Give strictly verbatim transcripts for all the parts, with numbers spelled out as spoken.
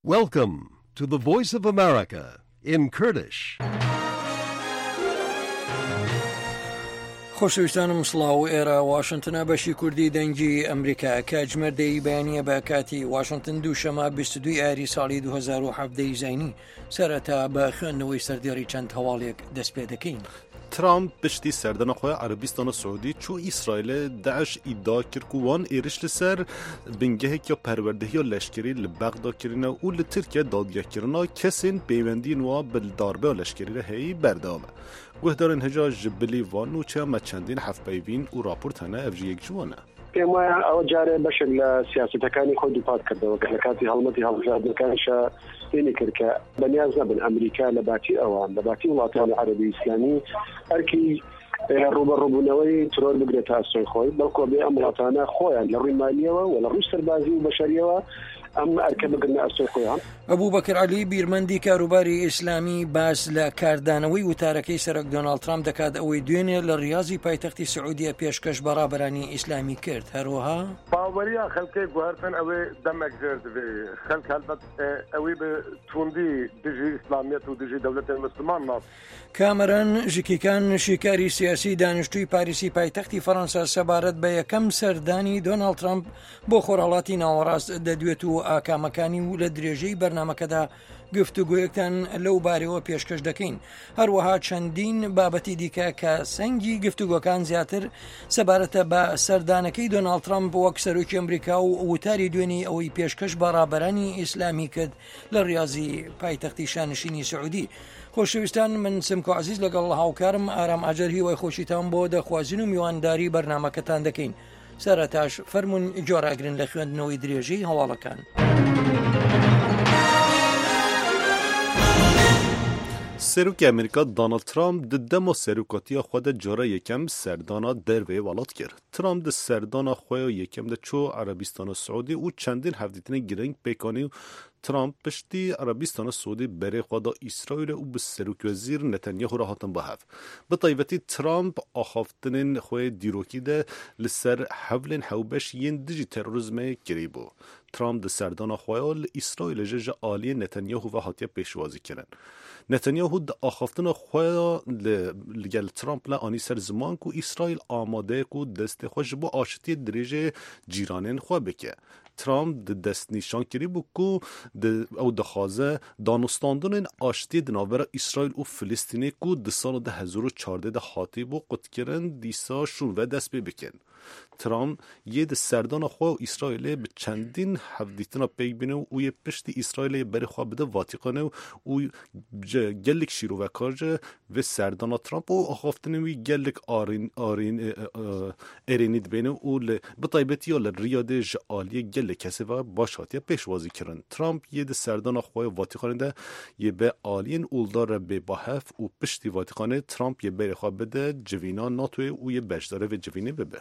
Welcome to the Voice of America in Kurdish. خۆشەویستانم سڵاو ئێرە واشنتنە بەشی کوردی دەنگی ئەمریکا کاتژمێردەی بەیانیە بە کاتی واشنتن دووشەمە بیست و دوو ئایاری ساڵی دوو هەزار و هەڤدە زاینی سەرەتا بە خوێندنەوەی سەردێڕی چەند هەواڵێک دەست پێ دەکەین. ترامپ پشتی سردana خو عربستان سعودی چو اسرائیل داعش ادعا کرد که وان ایرش لسر بنگه یا پروردهی لشکری لبغداد کرینه و لترکیه دادگاه کرینه کسین پیوندی نوا بالداربه لشکری هی بردامه گوهدار انهجا جبلی وان و چه مچندین هفت پیوین و راپورت هنه افجی یک جوانه ما او جاره بشر لسیاستەکانی خۆی دووپات کردەوە کە لە کاتی هەڵمەتی هەڵبژاردنەکانیشە تێنی کرد کە بەنیاز نەبن ئەمریکا لە باتی ئەوان لە باتی وڵاتانی عەرەبی ئیسلامی ئەرکی ڕوبەڕووبوونەوەی ترۆر بگرێتە ئەستۆی خۆی بەڵکو بێ ئەم وڵاتانە خۆیان لە ڕووی مالیەوە و لە ڕووی سەربازی و بەشەریەوە ئەم ئەرکە بگرنە ئەستۆی خۆیان. ئەبوو بەکر عەلی بیرمەندی کاروباری ئیسلامی باس لە کاردانەوەی وتارەکەی سەرۆک دۆناڵد ترامپ دەکات ئەوەی دوێنێ لە ریاضی پایتەختی سعودیە پێشکەش بەڕابەرانی ئیسلامی کرد. هەروەها باوەریە خەڵکەی گوهرتن ئەوێ دەمێک زێر دەبێ خەڵک هەلبەت ئەوەی بە توندی دژی ئیسلامیەت و دژی دەوڵەتی مسلمان ناس. کامەران ژکیکان شیکاری سیاسی دانیشتووی پاریسی پایتەختی فەڕەنسا سەبارەت بە یەکەم سەردانی دۆناڵد ترامپ بۆ خۆرهەڵاتی ناوەڕاست دەدوێت و ئاکامەکانی و لە درێژەی بەرنامەکەدا گفتوگویەکتان لەو بارەوە پێشکەش دەکەین. هەروەها چەندین بابەتی دیکە کە سەنگی گفتوگۆکان زیاتر سەبارەتە بە سەردانەکەی دۆناڵد ترامپ وەک سەرۆکی ئەمریکا و وتاری دوێنی ئەوەی پێشکەش بەڕابەرانی ئیسلامی کرد لە ریاضی پایتەختی شانشینی سعودی. خۆشەویستان من سمکۆ عەزیز لەگەڵ هاوکارم ئارام ئاجەر هیوای خۆشیتان بۆ دەخوازین و میوانداری بەرنامەکەتان دەکەین. سەرەتاش فەرمون جۆراگرن لە خوێندنەوەی درێژەی هەواڵەکان. سروک امریکا دونالد ترامپ د دمو سروکاتی خود جاره یکم سردانا در وی ولات کرد. ترامپ د سردانا خو یکم د چو عربستان و سعودی او چندین هفتیتنه گرنگ پیکانی ترامپ پشتی عربستان سعودی بری خدا اسرائیل او به سروک وزیر نتانیاهو را هاتن بهف. به طیبتی ترامپ آخافتنین خوی دیروکی ده لسر حولن حوبش ین دیجی تروریسم کریبو. ترامپ د سردانا خویال اسرائیل جج عالی نتانیاهو و هاتیه پیشوازی کردن. نتانیاهو د آخافتن خواه لگل ترامپ لانی سر زمان کو اسرائیل آماده کو دست خوش با آشتی دریج جیرانین خواه بکه. ترامپ د دست نشان کری بو کو او دخوازه دانستاندن آشتی دناور اسرائیل و فلسطینی کو د سال ده هزار و چارده ده خاطی بو قد کرن دیسا شون و دست بی بکن. ترامپ یه د سردان خواه و اسرائیل به چندین هفدیتنا پیگ بینه و یه پشتی اسرائیل بری خواه بده واتیقانه و گلک شیرو و کارج و سردان ترامپ و آخافتنه وی گلک آرین آرین ارینید بینه و به طیبتی یا لریاد جعالی گلک کسی و باشاتی پیشوازی کرن. ترامپ یه د سردان خواه واتیقانه ده یه به آلین اولدار به باهف و پشتی واتیقانه ترامپ یه بری خواه بده جوینا ناتوی و یه بجداره و جوینه ببه.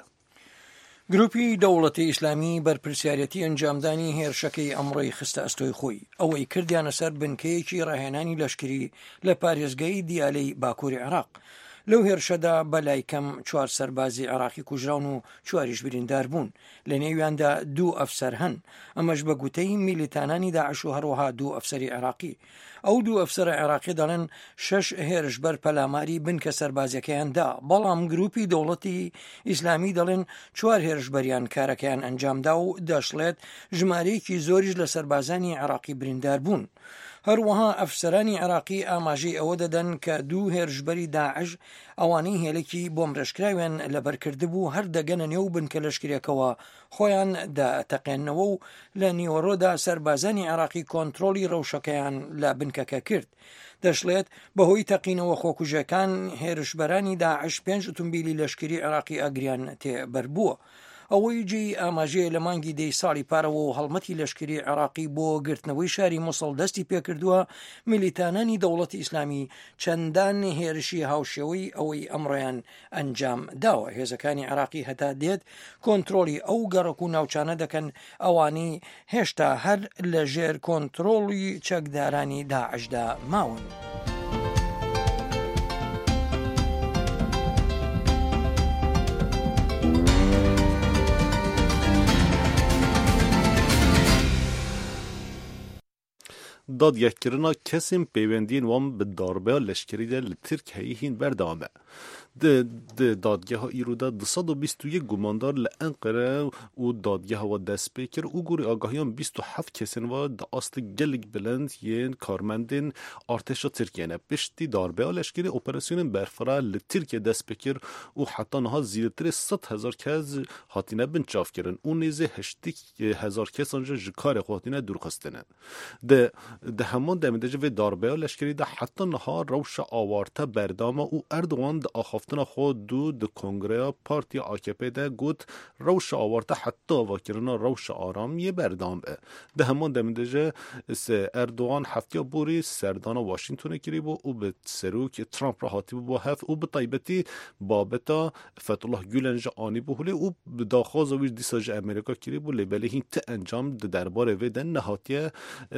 گروپی دەوڵەتی ئیسلامی بەرپرسیارەتی ئەنجامدانی هێرشەکەی ئەمڕۆی خستە ئەستۆی خۆی ئەوەی کردیانە سەر بنکەیەکی ڕاهێنانی لەشکری لە پارێزگای دیالەی باکووری عێراق. لەو هێرشەدا بەلای کەم چوار سەربازی عێراقی کوژراون و چواریش بریندار بوون. لە نێویاندا دوو ئەفسەر هەن. ئەمەش بە گوتەی میلیتانانی داعش و هەروەها دوو ئەفسەری عێراقی. ئەو دوو ئەفسەرە عێراقی دەڵێن شەش هێرشبەر پەلاماری بنکە سەربازیەکەیاندا، بەڵام گروپی دەوڵەتی ئیسلامی دەڵێن چوار هێرشبەریان کارەکەیان ئەنجامدا و دەشڵێت ژمارەیەکی زۆریش لە سەربازانی عێراقی بریندار بوون. هەروەها ئەفسەرانی عێراقی ئاماژەی ئەوە دەدەن کە دوو هێرشبەری داعش ئەوانەی هێلێکی بۆمڕێژکراویان لەبەرکردبوو هەر دەگەنە نێو بنکە لەشکرێکەوە خۆیان دەتەقێنەوە و لە نیوەڕۆدا سەربازانی عێراقی کۆنتڕۆلی ڕەوشەکەیان لە بنکەکە کرد. دەشڵێت بەهۆی تەقینەوە خۆکوژەکان هێرشبەرانی داعش پێنج ئۆتۆمبیلی لەشکری عێراقی ئەگریان تێبەربووە. ئەوەی جێی ئاماژەیە لە مانگی دەی ساڵی پارەوە و هەڵمەتی لەشکری عێراقی بۆ گرتنەوەی شاری مووسڵ دەستی پێکردووە. میلیتانانی دەوڵەتی ئیسلامی چەندان هێرشی هاوشێوەی ئەوەی ئەمڕۆیان ئەنجام داوە. هێزەکانی عێراقی هەتا دێت کۆنتڕۆلی ئەو گەڕک و ناوچانە دەکەن ئەوانی هێشتا هەر لە ژێر کۆنتڕۆڵی چەکدارانی داعشدا ماون. دادگهکردنا کسیم پیوندین وام به داربه لشکری ده لترکیه هین بردامه. د دادگاه ها ایرودا دویست و بیست و یک گماندار لانقره و دادگاه ها دست پیکر او گوری آگاهیان بیست و هفت کسین و د اصل گلگ بلند یین کارمندین ارتش ترکیه نه پشتی داربه لشکری اپراسیون برفرا لترکیه دست پیکر و حتی نها زیرتر صد هزار کس هاتینه بنچاف کردن اون نیزه هشتی هزار کس آنجا جکار هاتینه درخستنن ده ده همان دمیدجه و داربه لشکری ده حتی نها روش آوارته بردامه و اردوان ده آخافتنا خود دو د کنگره پارتی آکپی ده گوت روش آورده حتی واکرنا روش آرامی بردام به ده همان دمیدجه اردوغان هفته بوری سردان واشنگتن کری بو او به سروک ترامپ را حاتی بو هفت او به طیبتی بابتا فتح گولنج آنی بوله او به داخواز ویش دیساج امریکا کری بو لیبلی هین ت انجام ده درباره و ده نهاتیه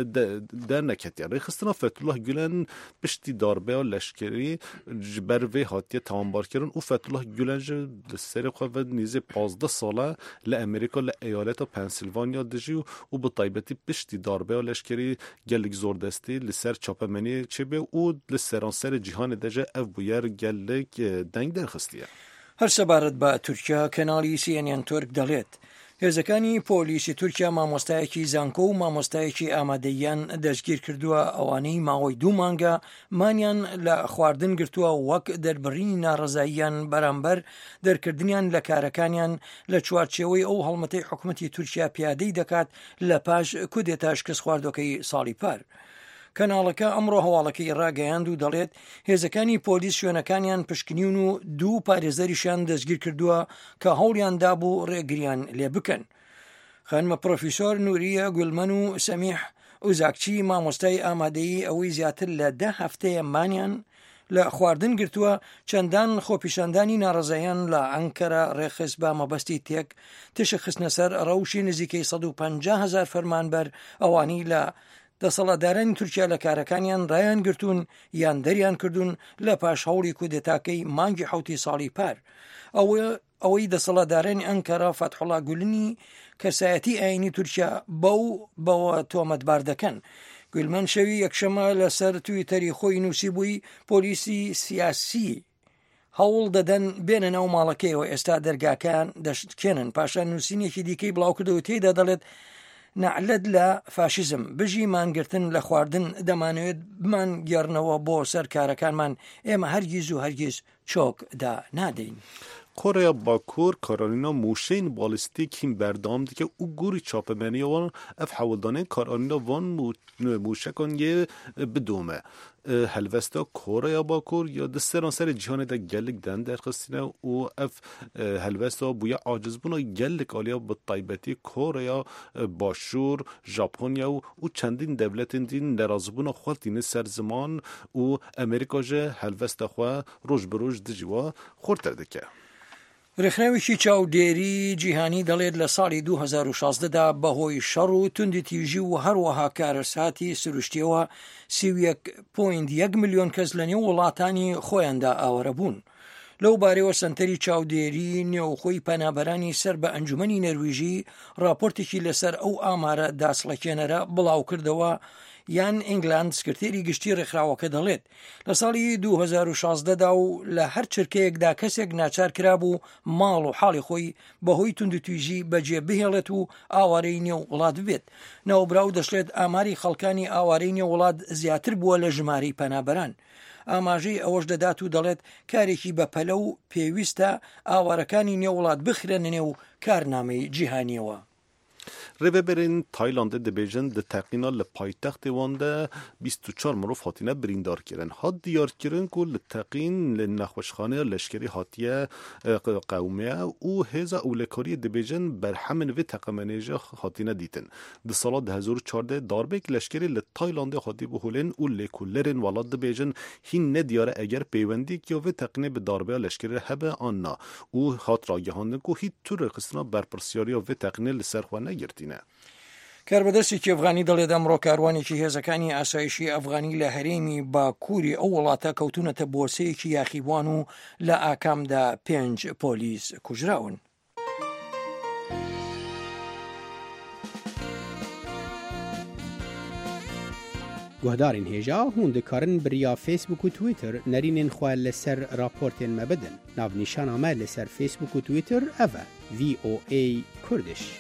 در نکتیه ریخستنا فتح گولن پشتی داربه لشکری بر و حاتیه تمامبار کردن او فتح گولنج سر خود نیزه پانزده ساله ل امریکا ل ایالت پنسیلوانیا دجی او به طیبتی پشتی داربه لشکری گلگ زور دستی لسر چاپمنی چه به او لسرانسر جهان دجه اف بویر گلگ دنگ درخستیه. هر سبارت با ترکیه کانالی سی ان ان تورک دەڵێت هێزەکانی پۆلیسی تورکیا مامۆستایەکی زانکۆ و مامۆستایەکی ئامادەیان دەستگیر کردووە ئەوانەی ماوەی دوو مانگە مانیان لە خواردن گرتووە وەک دەربڕینی ناڕەزاییان بەرامبەر دەرکردنیان لە کارەکانیان لە چوارچێوەی ئەو هەڵمەتەی حکوومەتی تورکیا پیادەی دەکات لە پاش کودێتا شکست خواردوەکەی ساڵی پار. کەناڵەکە ئەمڕۆ هەواڵەکەی ڕاگەیاند و دەڵێت هێزەکانی پۆلیس شوێنەکانیان پشکنیون و دوو پارێزەریشان دەستگیر کردووە کە هەوڵیان دابوو ڕێگریان لێ بکەن. خانمە پرۆفیسۆر نوریە گولمەن و سەمیح ئوزاکچی مامۆستای ئامادەیی ئەوەی زیاتر لە دە هەفتەیە مانیان لە خواردن گرتووە چەندان خۆپیشاندانی ناڕەزاییان لە ئەنکەرە ڕێخست بە مەبەستی تێک تشە خستنە سەر ڕەوشی نزیکەی سەد و پەنجا هەزار فەرمانبەر ئەوانی لە دەسەڵاتدارانی تورکیا لە کارەکانیان ڕایان گرتوون یان دەریان کردوون لە پاش هەوڵی کودێتاکەی مانگی حوتی ساڵی پار ئەوەی دەسەڵاتدارانی ئەنکەرە فەتحوڵا گولنی کەسایەتی ئاینی تورکیا بەو بەوە تۆمەتبار دەکەن. گولمەن شەوی یەکشەمە لەسەر تویتەری خۆی نووسی بووی پۆلیسی سیاسی هەوڵ دەدەن بێنە ناو ماڵەکەیەوە ئێستا دەرگاکان دەشتکێنن. پاشان نووسینێکی دیکەی بڵاو کردەوە تێیدا دەڵێت نەعلەت لە فاشیزم بژی مانگرتن لە خواردن دەمانەوێت بمان گێڕنەوە بۆ سەر کارەکانمان ئێمە هەرگیز و هەرگیز چۆکدا نادەین. کره باکور کارالینا موشین بالیستیک هم بردام دیگه او گوری چاپمنی وان اف حوالدانه کارالینا وان موشکان یه بدومه هلوستا کره باکور یا دستران سر جهان دا گلک دن درخستینه و اف هلوستا بویا عاجز بونا گلک آلیا به طیبتی کره باشور ژاپنیا و چندین دولت دین نرازبونا خود دین سر زمان و امریکا جه هلوستا خوا روش بروش دجوا خورتر دکه. ڕێکخراوێکی چاودێری جیهانی دەڵێت لە ساڵی دوو هەزار و شازدەدا بەهۆی شەڕ و توندتیژی و هەروەها کارەساتی سروشتیەوە سی و یەک پۆینت یەک ملیۆن کەس لە نێو وڵاتانی خۆیاندا ئاوەرە بوون. لەو بارەوە سەنتەری چاودێری نێوخۆی پەنابەرانی سەر بە ئەنجومەنی نەرویژی راپۆرتێکی لەسەر ئەو ئامارە داسڵەکێنەرە بڵاو کردەوە یان ئینگلاند سکرتێری گشتی ڕێکخراوەکە دەڵێت لە ساڵی دوو هەزار و شازدەدا و لە هەر چرکەیەکدا کەسێک ناچار کرابوو ماڵ و حاڵی خۆی بەهۆی توندتیژی بەجێ بهێڵێت و ئاوارەی نێو وڵات بێت. ناوبراو دەشڵێت ئاماری خەڵکانی ئاوارەی نێو وڵات زیاتر بووە لە ژمارەی پەنابەران. ئاماژەی ئەوەش دەدات و دەڵێت کارێکی بەپەلە و پێویستە ئاوارەکانی نێو وڵات بخرێنە نێو کارنامەی جیهانیەوە. ریبرین تایلاند دبیجن د تقینا لپایتخت وانده بیست و چهار مروف هاتینه بریندار کردن هات دیار کردن که لتقین لنخوشخانه لشکری هاتیه قومیه او هزا اولکاری دبیجن بر همین و تقمنیجه هاتینه دیتن د سال ده هزار و چهارده داربک لشکری لتایلاند هاتی بهولن او لکولرن ولاد دبیجن هین ندیاره اگر پیوندی که و تقینه به داربه لشکری هبه آننا او هات راگهاندن که هیچ طور قصنا برپرسیاری و تقینه لسرخواه نگرتینه. کاربەدەستی ئەفغانی دەڵێت ئەمڕۆ کاروانێکی هێزەکانی ئاسایشی ئەفغانی لە هەرێمی باکووری ئەو وڵاتە کەوتونەتە بۆسەیەکی یاخیبوان و لە ئاکامدا پێنج پۆلیس کوژراون. گهدارین هیجا هون دکارن بریا فیسبوک و تویتر نرینین خواه لسر راپورتین مبدن. ناو نیشان آمه لسر فیسبوک و تویتر اوه وی او ای کردش.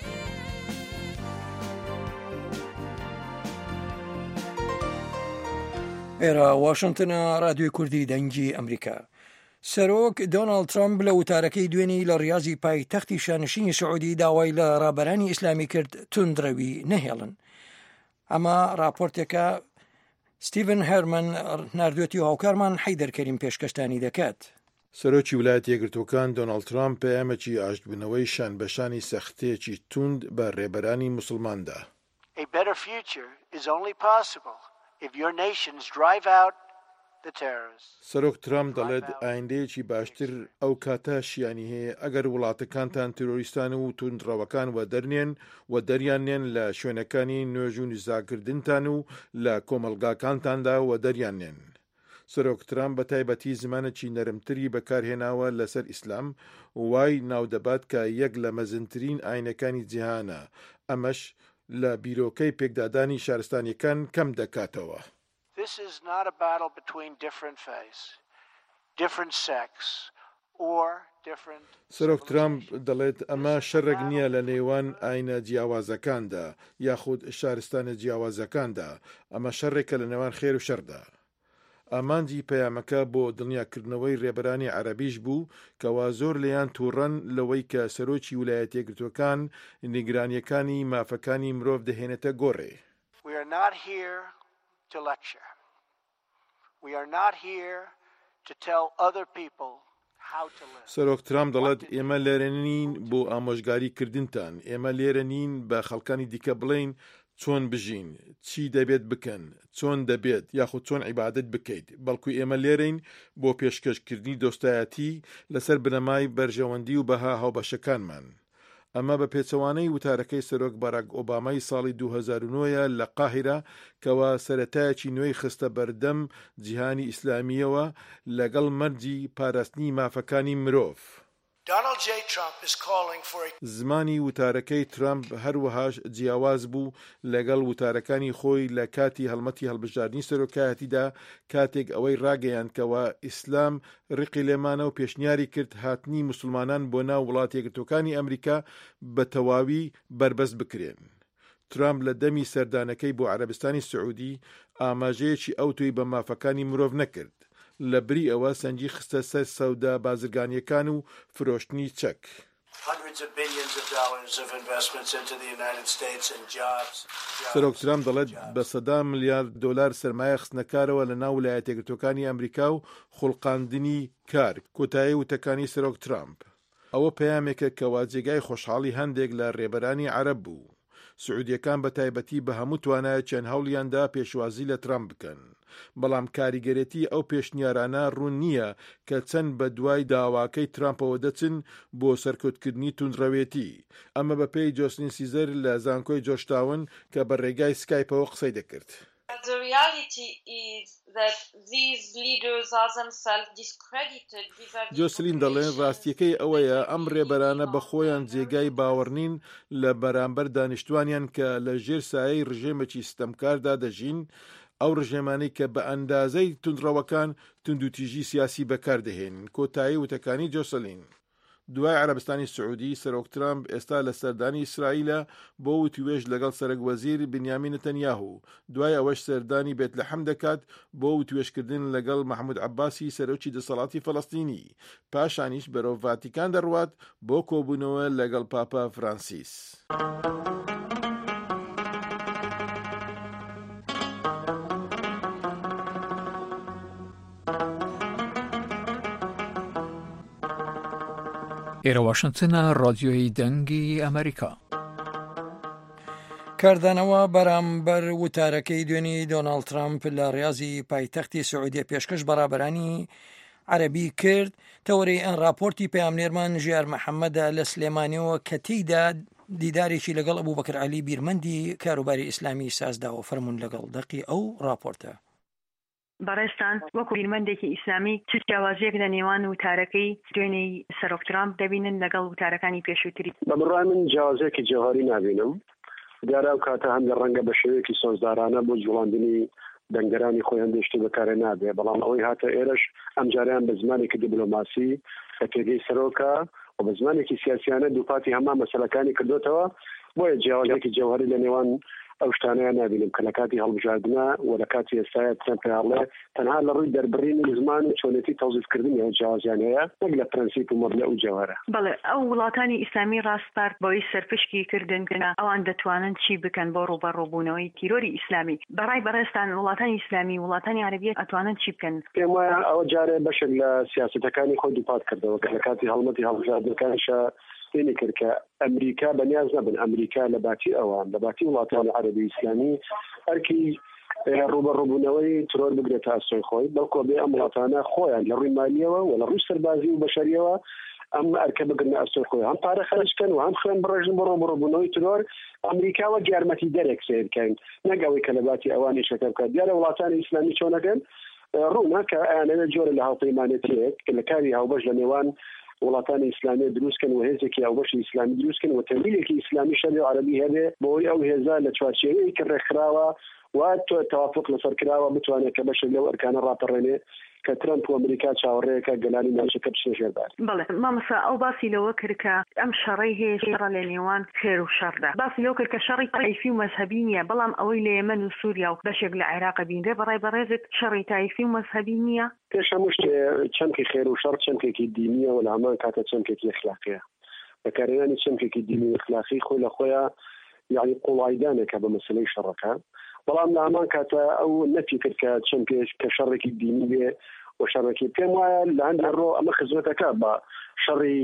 ئێرە واشنگتنە رادیۆی کوردی دەنگی ئەمریکا. سەرۆک دۆناڵد ترامپ لە وتارەکەی دوێنی لە ڕیاضی پایتەختی شانشینی سعودی داوای لە ڕابەرانی ئیسلامی کرد توندڕەوی نەهێڵن. ئەمە راپۆرتێکە ستیڤن هەرمن ناردوێتی و هاوکارمان حەیدەر کەریم پێشکەشتانی دەکات. سەرۆکی ویلایەتە یەکگرتووەکان دۆناڵد ترامپ پەیامێکی ئاشتبوونەوەی شانبەشانی سەختەیەکی توند بە ڕێبەرانی موسڵماندا. A better future is only possible if your nations drive out the terrorists. سەرۆک ترامپ دەڵێت ئایندەیەکی باشتر ئەو کاتە شیانی هەیە ئەگەر وڵاتەکانتان تیرۆریستان و توندڕەوەکان وە دەرنێن و دەریانێن لە شوێنەکانی نوێژ و نزاکردنتان و لە کۆمەلگاکانتاندا و دەریانێن. سەرۆک ترامپ بە تایبەتی زمانێکی نەرمتری بەکارهێناوە لەسەر ئیسلام وای ناودەبات کە یەک لە مەزنترین ئاینەکانی جیهانە، ئەمەش لە بیرۆکەی پێکدادانی شارستانیەکان کەم دەکاتەوە. This is not a battle between different faiths, different sects or different. سەرۆک ترامپ دەڵێت ئەمە شەڕێک نییە لە نێوان ئاینە جیاوازەکاندا یاخود شارستانە جیاوازەکاندا، ئەمە شەڕێکە لە نێوان خێر و شەردا. ئامانجی پەیامەکە بۆ دڵنیاکردنەوەی ڕێبەرانی عەرەبیش بوو کەوا زۆر لێیان تووڕەن لەوەی کە سەرۆکی ویلایەتە یەکگرتووەکان نیگرانیەکانی مافەکانی مرۆڤ دەهێنێتە گۆڕێ. We are not here to lecture. We are not here to tell other people how to live. سەرۆک ترامپ دەڵێت ئێمە لێرە نین بۆ ئامۆژگاریکردنتان، ئێمە لێرە نین بە خەڵکانی دیکە بڵین چۆن بژین، چی دەبێت بکەن، چۆن دەبێت یاخود چۆن عیبادت بکەیت، بەڵکو ئێمە لێرەین بۆ پێشکەشکردنی دۆستایەتی لەسەر بنەمای بەرژەوەندی و بەها هاوبەشەکانمان. ئەمە بە پێچەوانەی وتارەکەی سەرۆک باراک ئۆبامای ساڵی دوو هەزار و نۆ لە قاهیرە کەوا سەرەتایەکی نوێی خستە بەردەم جیهانی ئیسلامیەوە لەگەڵ مەرجی پاراستنی مافەکانی مرۆڤ. Donald J. Trump is calling for a... زمانی وتارەکەی ترامپ هەروەهاش جیاواز بوو لەگەڵ وتارەکانی خۆی لە کاتی هەڵمەتی هەڵبژاردننی سەرۆکایەتیدا کاتێک ئەوەی ڕاگەیاندکەوە ئیسلام ڕقی لێمانە و پێشنیاری کرد هاتنی موسڵمانان بۆ ناو وڵاتە یەکگرتووەکانی ئەمریکا بە تەواوی بربەست بکرێن. ترامپ لە دەمی سەردانەکەی بۆ عەرەبستانی سعودی ئاماژەیەکی ئەوتۆی بە مافەکانی مرۆڤ نەکرد. لە بری ئەوە سەنجی خستە سەر سەودا بازرگانیەکان و فرۆشتنی چەک. سەرۆک ترامپ دەڵێت بە سەدا ملیارد دۆلار سەرمایە خستنەکارەوە لە ناو ویلایەتە یەکگرتووەکانی ئەمریکا و خوڵقاندنی کار. کۆتایی وتەکانی سەرۆک ترامپ ئەوە پەیامێکە کەوا جێگای خۆشحاڵی هەندێک لە ڕێبەرانی عەرەب بوو. سعودیەکان بە تایبەتی بە هەموو توانایە چەند هەوڵیاندا پێشوازی لە ترامپ بکەن، بەڵام کاریگەرێتی ئەو پێشنیارانە ڕوون نییە کە چەند بە دوای داواکەی ترامپەوە دەچن بۆ سەرکەوتکردنی توندڕەوێتی. ئەمە بە پێی جۆسلین سیزەر لە زانکۆی جۆشتاون کە بە ڕێگای سکایپەوە قسەی دەکرد. The reality is that these leaders are themselves discredited vis-à-vis. جۆسلین دەڵێن ڕاستیەکەی ئەوەیە ئەم ڕێبەرانە بە خۆیان جێگای باوەڕنین لە بەرامبەر دانیشتوانیان کە لە ژێر سایەی ڕژێمێکی ستەمکاردا دەژین، ئەو ڕژێمانەی کە بە ئەندازەی توندڕەوەکان توندوتیژی سیاسی بەکاردەهێن. کۆتایی وتەکانی جۆسلین. دوای عەرەبستانی سعودی سەرۆک ترامپ ئێستا لە سەردانی ئیسرائیلە بۆ وتیوێژ لەگەڵ سەرۆکوەزیر بنیامین نەتەنیاهو، دوای ئەوەش سەردانی بێت لەحەم دەکات بۆ وتوێژکردن لەگەڵ محمود عەباسی سەرۆکی دەسەڵاتی فەڵەستینی، پاشانیش بەرەو ڤاتیکان دەڕوات بۆ کۆبوونەوە لەگەڵ پاپا فرانسیس. ئێرە واشنگتنە ڕادیۆی دەنگی ئەمریکا. کاردانەوە بەرامبەر وتارەکەی دوێنی دۆناڵد ترامپ لە ڕیاضی پایتەختی سعودیە پێشکەش بەڕابەرانی عەرەبی کرد. تەوەرەی ئەن راپۆرتی پەیامنێرمان ژیار مەحەممەدە لە سلێمانیەوە کە تێیدا دیدارێکی لەگەڵ ئەبوبەکر عەلی بیرمەندی کاروباری ئیسلامی سازداوە. فەرموون لەگەڵ دەقی ئەو راپۆرتە. بەڕێستان وەکو بیرمەندێکی ئیسلامی چ جیاوازیەک لە نێوان وتارەکەی دوێنەی سەرۆک ترامپ دەبینن لەگەڵ وتارەکانی پێشووتری؟ بە بڕای من جیاوازیەکی جێهاری نابینم. دیارە ئەو کاتە هەم لە ڕەنگە بە شێوەیەکی سۆزدارانە بۆ جوڵاندنی دەنگەرانی خۆیان دەشتی بەکارە نابێ بەڵام ئەوەی هاتە ئێرەش ئەم جاریان بە زمانێکی دیپلۆماسی بە پێگەی سەرۆکە و بە زمانێکی سیاسیانە دووپاتی هەمان مەسەلەکانی کردوتەوە بۆیە جیاوازێکی جەوهەری لە نێوان ئەو شتانەیە نبینم کە لە کاتی هەڵبژاردنە و لە کاتی ئێستاە تەمپیاڵێ تەنها لە ڕووی دەربڕینی زمان و چۆنێتی تەوزیفکردنی ئەو جیاوازیان هەیە نەک لە پرەنسیپ و مەبدە ئەو جەوهرە. بەڵێ ئەو وڵاتانی ئیسلامی ڕاستپارت بەوەی سەرپشکی کردن کە ئەوان دەتوانن چی بکەن بۆ ڕوبەڕووبوونەوەی تیرۆری ئیسلامی بەڕای بەڕێستان وڵاتانی ئیسلامی وڵاتانی عەرەبیە ئەتوانن چی بکەن؟ پێم وایە ئەوە جارێ بەشێک لە سیاسەتەکانی خۆی دووپات کردەوە کە لە کاتی هەڵمەتی هەڵبژاردنەکانیشە تێنی کرد کە ئەمریکا بەنیاز نەبن ئەمریکا لە باتی ئەوان لە باتی وڵاتانی عەرەبی ئیسلامی ئەرکی ڕوبەڕووبوونەوەی ترۆر بگرێتە ئەستۆی خۆی بەڵکو بێ ئەم وڵاتانە خۆیان لە ڕووی مالیەوە و لە ڕووی سەربازی و بەشەریەوە ئەم ئەرکە بگرنە ئەستۆی خۆی هەم پارە خەرجکەن و هەم خوێن بڕێژن بۆ ڕوبەڕووبوونەوەی ترۆر ئەمریکاوە گیارمەتی دەرێک سیر بکەن نەک ئەوەی کە لە باتی ئەوانی شەکە بکات دیارە وڵاتانی ئیسلامی چۆنەکەن ڕوونا کە ئەیانەوێت جۆرە لە هاوپەیمانێتیەک کە لە کاری هاوبەش لە نێوان وڵاتانی ئیسلامی دروستکن و هێزێکی هاوبەشی ئیسلامی دروستکن و تەمویلێکی ئیسلامی شەڕی عەرەبی هەبێ بۆی ئەو هێزە لە چوارچێوەیەکی کە ڕێکخراوە و تۆ تەوافق لەسەر کراوە بتوانێت کە بەشێک لەو ئەرکانە ڕاپەڕێنێ کە ترەمپ و ئەمریکا چاوەڕێیەکە گەلانی ناوچەکە بچنە ژێربار. بەڵێ مامەسا ئەو باسی لەوە کرد کە ئەم شەڕەی هەیە شەڕە لە نێوان خێر و شەڕدا باسی لەوە کرد کە شەڕی تایفی و مەذهبی نییە بەڵام ئەوەی لە یەمەن و سووریا و بەشێک لە عێراق بینرێ بەڕای بەڕێزت شەڕی تایفی و مەذهبی نییە؟ پێش هەموو شتێ چەمکی خێر و شەڕ چەمکێکی دینیە و لە هەمان کاتە چەمکێکی ئەخلاقیە بەکارهێنانی چەمکێکی دینی و ئەخلاقی خۆی لە خۆیان یعنی قوڵایدانێکە بە مەسەلەی شەڕەکە بەڵام لە هەمان کاتە ئەو نەفی کرد کە چەمکێش کە شەڕێکی دینی بێ و شەڕێکی پێم وایە لە هەندێک ڕۆ ئەمە خزمەتەکە بە شەڕی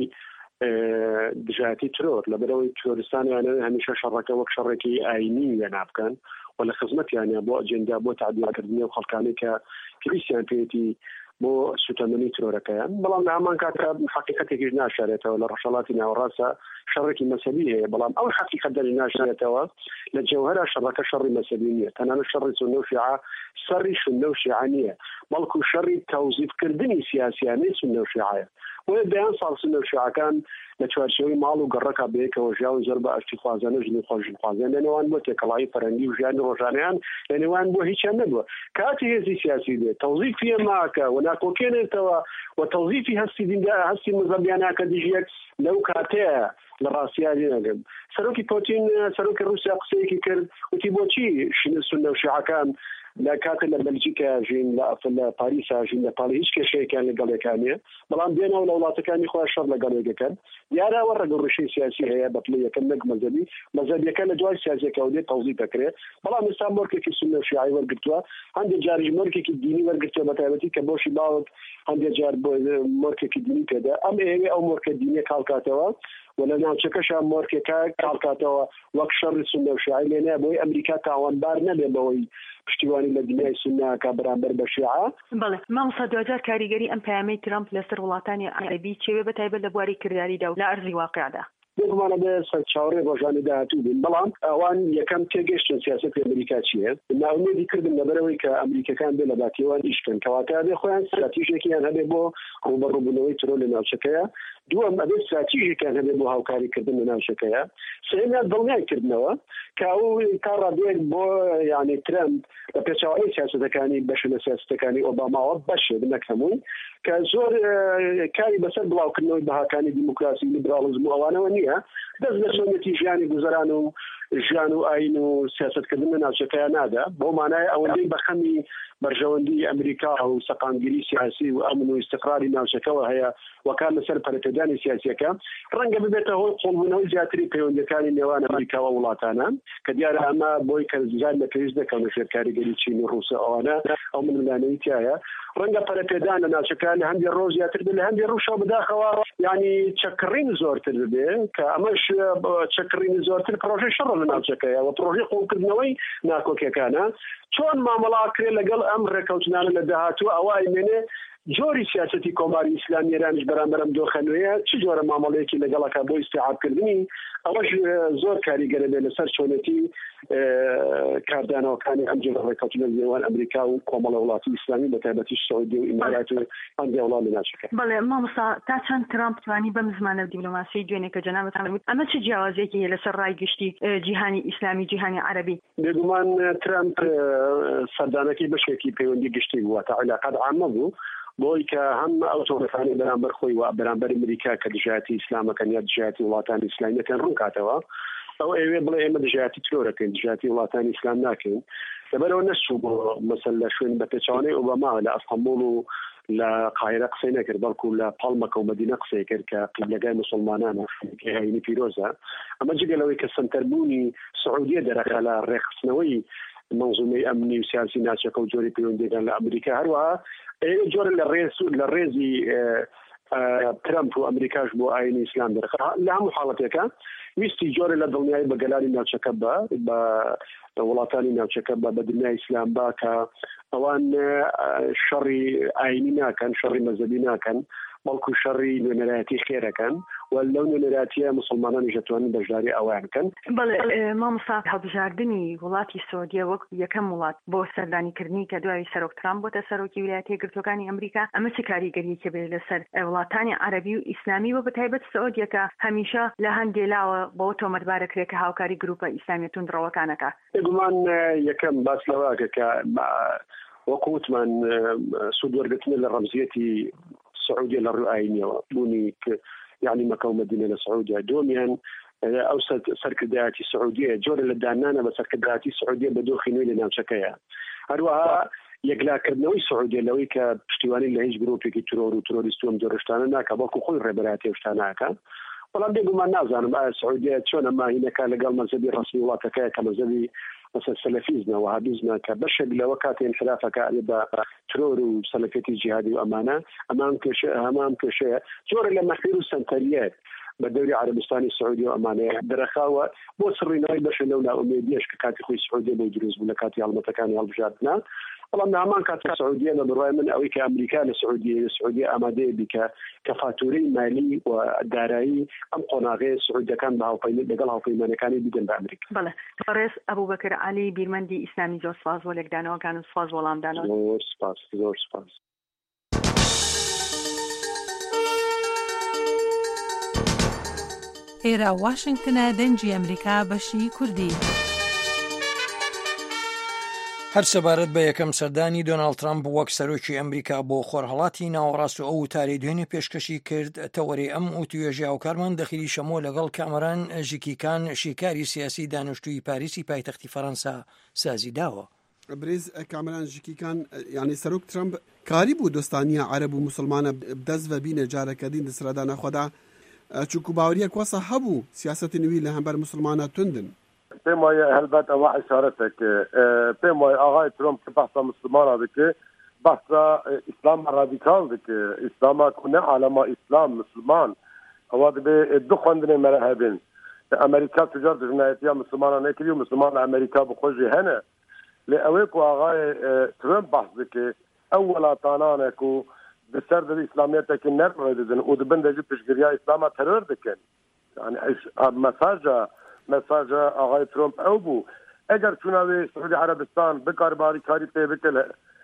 دژایەتی ترۆر لە بەرەوەی کوردستانیانە هەمیشە شەڕەکە وەک شەڕێکی ئاینی وێنا بکەن و لە خزمەتیانە بۆ ئەجێندا بۆ تعدیلکردنی و خەڵکانی کە کریسیان پێێتی بۆ سوتەمەنی ترۆرەکەیان بەڵام لە هەمان کاتە حقیقەتێکیش ناشارێتەوە لە ڕەشەڵاتی ناوەڕاستە شەڕێکی مەسەبی هەیە بەڵام ئەو حقیقەت دەری ناشارێتەوە لە جەوهەرە شەڕەکە شەڕی مەسەبی نییە تەنانەت شەڕی سونە و شیعە سەری سونە و شیعە نییە بەڵکو شەڕی تەوزیفکردنی سیاسیانەی سونە و شیعەیە وە بەیان ساڵ سونە و شیعەکان لە چوارچێوەی ماڵ و گەڕەکە بەیەکەوە ژیاون زۆر بە ئەشتی خوازانە ژنی خۆشی خوازیان لە نێوان بۆ تێکەڵایی فەرەنگی و ژیانی ڕۆژانەیان لە نێوان بۆ هیچیان نەبووە کاتی هێزی سیاسی بێت تەوزیفی ماکە و ناکۆکێنێتەوە و تەوزیفی هەستی دینگا هەستی مەزەبیاناکە دیژێت لەو کاتەیە لە ڕاستیاری نەگەم سەرۆکی پۆتین سەرۆکی رووسیا قسەیەکی کرد وتی بۆچی سونە و شیعەکان لە کاتە لە بەلجیکا ژین لە پاریسا ژین لە پاڵی هیچ کێشەیەکیان لەگەڵەکانیە بەڵام دێنەوە لە وڵاتەکانی خۆیان شەڕ لەگەڵێکەکەن دیارەوە ڕێگەڕێشەی سیاسی هەیە بە پلە یەکەم نەک مەذهبی مەذهبیەکە لە دوای سیاسیەکە دێت تەوزیف دەکرێت بەڵام ئێستا مۆرکێکی سونە و شیعی وەرگرتووە هەندێک جاریش مۆرکێکی دینی وەرگرتووە بە تایبەتی کە بۆشی باوک هەندێک جار بۆ مۆرکێکی دینی پێدا ئەم ئێوێ ئەو مۆرکە دینیە کاڵکاتەوە ولا ناوچەکەشە مۆرکێکە کاڵکاتەوە وەک شەڕی سونە و شیعی لێنە بۆی ئەمریکا تاوانبار نەبێ بەوەی پشتیوانی لە دنیای سوناکە بەرامبەر بە شیعە. بەڵێ مامۆستا دوجار کاریگەری ئەم پەیامەی ترامپ لەسەر وڵاتانی عەرەبی چێوێ بە تایبەت لە بواری کرداریدا و لە ئەرزی واقعدا بێگومانە بێ سەر چاوەڕێ ڕۆژانی داهاتوو بین بەڵام ئەوان یەکەم تێگەشتن سیاسەتی ئەمریکا چییە ناومێدی کردن لەبەرەوەی کە ئەمریکەکان بێ لە باتیەوان ئیشکن کەواتە بێ خۆیان استراتیژێکیان هەبێ بۆ ڕوبەڕووبوونەوەی ترۆ لە ناوچەکەیە دووەم ئەبێ استراتیژێکیان هەبێ بۆ هاوکاریکردن لە ناوچەکەیە سێمیان دڵنیایکردنەوە کە ئەو تا ڕادێک بۆ یعنی ترامپ لە پێچاوەی سیاسەتەکانی بەش لە سیاسەتەکانی ئۆباماوە بەشێ بنەک هەمووی کە زۆر کاری بەسەر بڵاوکردنەوەی بەهاکانی دیموکراسی لیبرالیزم و ئەوانەوە نییە دەست لە سۆنەتی ژیانی گوزەران و ژیان و ئاین و سیاستکردن لە ناوچەکەیان نادا بۆ مانای ئەوەندەی بەخەمی بەرژەوەندی ئەمریکا و سەقامگیری سیاسی و ئەمن و استقراری ناوچەکەەوە هەیە وەکار لەسەر پەرەپێدانی سیاسیەکە ڕەنگە ببێتە هۆی قوڵبوونەوەی زیاتری پەیوەندەکانی نێوان ئەمریکا و وڵاتانە کە دیارە ئەمە بۆی کە زیاد لە پێویست دەکەن لە شێرکاریگەری چین و ڕووسیا ئەوانە ئەو منلانەی تایە ڕەنگە پەرەپێدان لە ناوچەکان لە هەندێک ڕۆژ زیاتر بێت لە هەندێک ڕووشەوە بداخەوە یعنی چەکڕین زۆرتر ببێ کە ئەمەش چەکڕین زۆرتر پرۆژەی شەڕ لە ناوچەکەیە و پرۆژەی قوڵکردنەوەی ناکۆکیەکانە چۆن مامەڵاکرێ لەگەڵ ئەم ڕێکەوتنانە لە داهاتوو ئەوە ئەیمێنێ جۆری سیاستی کۆماری ئیسلامی ئێرانش بەرامبەرم دۆخەنوەیە چ جۆرە مامەڵەیەکی لەگەڵەکە بۆ ئیستیعابکردنی ئەوەش زۆر کاریگەرە بێ لەسەر چۆنەتی کاردانەوەکانی ئەم جۆرە ڕێکەوتنە نێوان ئەمریکا و کۆمەڵە وڵاتی ئیسلامی بە تایبەتی سعودی و ئیمارات و هەندێک وڵات لە ناوچەکە. بەڵێ مامۆستا تا چەند ترامپ توانی بەم زمانە دیپلۆماسی دوێنێ کە جەنابەتان وت ئەمە چ جیاوازێکی هەیە لەسەر ڕای گشتی جیهانی ئیسلامی جیهانی عەرەبی؟ بێگومان ترامپ سەردانەکەی بەشێکی پەیوەندی گشتی بووە تا علاقات عامە بوو بۆی کە هەم ئەو تۆڕەکانی بەرامبەر خۆی و بەرامبەر ئەمریکا کە دژایەتی ئیسلامەکەن یا دژایەتی وڵاتانی ئیسلامیەکەن ڕوون کاتەوە ئەو ئەوێ بڵێ ئێمە دژایەتی ترۆرەکەین دژایەتی وڵاتانی ئیسلام ناکەین لەبەرەوە نەچوو بۆ مەسەل لە شوێن بە پێچوانەی ئۆباما لە ئەستەمبوڵ و لە قاهرە قسەی نەکرد بەڵکو لە پاڵمەکە و مەدینە قسەی کرد کە قیبلەگای مسلمانانە هەینی پیرۆزە ئەمە جگەلەوەی کە سنتەربوونی سعودیە دەرەخە لە ڕێخستنەوەی منظومەی ئەمنی و سیاسی ناچەکە و جۆری پەیوەندیەکان لە ئەمریکا هەروەها جۆرە لە ڕێز لە ڕێزی ترامپ و ئەمریکاش بۆ ئاینی ئیسلام دەرەخە لە هەموو حاڵەتێکە ویستی جۆرە لە دڵنیایی بە گەلانی ناوچەکە بە بە وڵاتانی ناوچەکە بە بە دنیای ئیسلام با کە ئەوان شەڕی ئاینی ناکەن شەڕی مەزەبی ناکەن بەڵکو شەڕی نوێنەرایەتی خێرەکەن و لەو نوێنەرایەتیە مسلمانانی دەتوانن بەشداری ئەویان بکەن. بەڵێ مامۆستا هەڵبژاردننی وڵاتی سعودیە وەک یەکەم وڵات بۆ سەردانیکردنی کە دوای سەرۆک ترامپ بۆتە سەرۆکی ویلایەتە یەکگرتووەکانی ئەمریکا ئەمە چ کاریگەریەکە بێ لەسەر وڵاتانی عەرەبی و ئیسلامی و بە تایبەت سعودیەکە هەمیشە لە هەندێ لاوە بۆ تۆمەتبارەکرێت کە هاوکاری گروپە ئیسلامی توندڕەوەکانەکە؟ بێگومان یەکەم باس لەوەکە کە وەکوتمان سوود وەرگرتنە لە ڕەمزیەتی سعودية للرؤية بوني يعني مكة ومدينة لسعودية دوميان أو سركداتي سعودية جورة للدانانة بسركداتي سعودية بدون خنوي لنامشكية هروها يقلا كردنوي سعودية لوي كبشتواني اللي هيج جروبي كي ترور وتروريستوم دورشتانا ناكا باكو خوي ربراتي وشتاناكا والله بيقول ما نازل بقى السعودية شون ما هنا كان لقال مذهبي رسمي واتكايا كمذهبي مثلا سلفيزنا وهابيزنا كبشر لوكات انحرافك على ترور وسلفيتي جهادي وامانه امام كش امام كش جور لما حيروا سنتريات بالدوري العربستاني السعودي وامانه برخاوه بو سرينا باش لولا اميديش كاتي خوي السعوديه بيدروز ولا كاتي على متكاني على بجاتنا والله ما كانت السعوديه بالرأي من او كامريكا السعوديه السعوديه اماده بك كفاتوري مالي ودارائي ام قناغي السعوديه كان بها وقيمه دغلها في مكاني بدن بامريكا بله فارس ابو بكر علي بيرمندي اسلامي جو سواز ولك دانو كانوا سواز ولام دانو زور سپاس زور سپاس ئێرە واشنگتنە دەنجی ئەمریکا بەشی کوردی هەر سەبارەت بە یەکەم سەردانی دۆناڵد ترامپ وەک سەرۆکی ئەمریکا بۆ خۆرهەڵاتی ناوەڕاست و ئەو وتارەی دوێنێ پێشکەشی کرد تەوەرەی ئەم وتوێژی هاوکارمان دەخیلی شەمۆ لەگەڵ کامەران ژیکیکان شیکاری سیاسی دانیشتووی پاریسی پایتەختی فەڕەنسا سازی داوە. برێز کامەران ژیکیکان یعنی سەرۆک ترامپ کاری بوو دۆستانیە عەرەب و مسلمانە دەست بە بینە جارەکە دین دەسرادانە خۆدا چونکو باوریە کوەسە هەبوو سیاسەتی نوی لە هەمبەر مسلمانە توندن. پێم وایە هەلبەت ئەوە ئیشارەتێکە پێم وایە ئاغای ترۆمپ کە بەحسا مسلمانە دەکێ بەحسا ئیسلام ڕادیکال دەکێ ئیسلاما کونە عالەما ئیسلام مسلمان ئەوە دەبێ دوو خوێندنێ مەرە هەبێن ئەمریکا تجار دژنایەتیە مسلمانە نەکردی و مسلمان لە ئەمریکا بخۆشی هەنە لێ ئەوەی کو ئاغای ترۆمپ بەحس دەکێ ئەو وڵاتانانێک و بسەر دەبێ ئیسلامیەتێکی نەرڕێ دەدەن و دەبن دەجی پشتگیریە ئیسلاما تەرۆر دەکەن یعنی مەساجە مساجا آقای ترامپ او بو اگر چوناوی سعودی عربستان بکار باری کاری پی بکله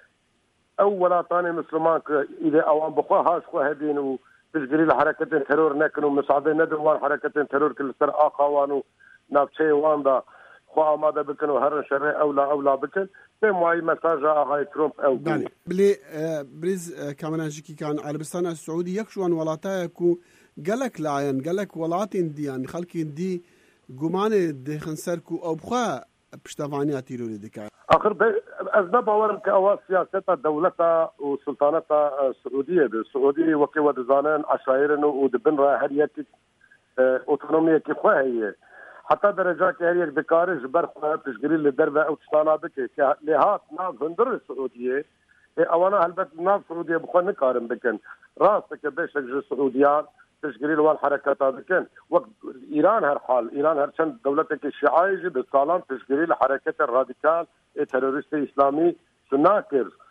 او ولاتان مسلمان که ایده اوان بخواه هاش خواه هدین و تشگیری لحرکت ترور نکن و مساعده ندوان حرکت ترور کل سر آقاوان و نافچه وان دا خواه آماده بکن و هر شرع اولا اولا بکن به موای مساجا آقای ترامپ او بو بلی بریز کامناجیکی کان عربستان سعودی یکشوان ولاتای کو گلک لاین گلک ولاتین دیان خلقین دی گومانێ دێخن سەرک و ئەو بخوا پشتەوانیا تیرۆری دەکات آخر ئەس نەباوەرم کە ئەوە سیاسەتە دەوڵەتە و سلتانەتە سعودیە بێ سعودی وەکەوە دەزانن عشایرن و دەبن ڕای هەر یەکێک ئۆتۆنۆمیەکی خۆ هەیە حتا دەرەجاکە هەر یەک دەکارێ ji ber xwe piştgirî li derve ew tiştana bike lê hat nav hundirê Siûdiyê ê ewana helbet nav Siûdiyê bi xwe nikarin bikin rast dike bêşek ji Siûdiyan تشكيل الوان حركات هذا كان وقت ايران هر حال ايران هر چند دولتك الشيعيه بالصالان تشكيل الحركات الراديكال التروريستي الاسلامي سناكر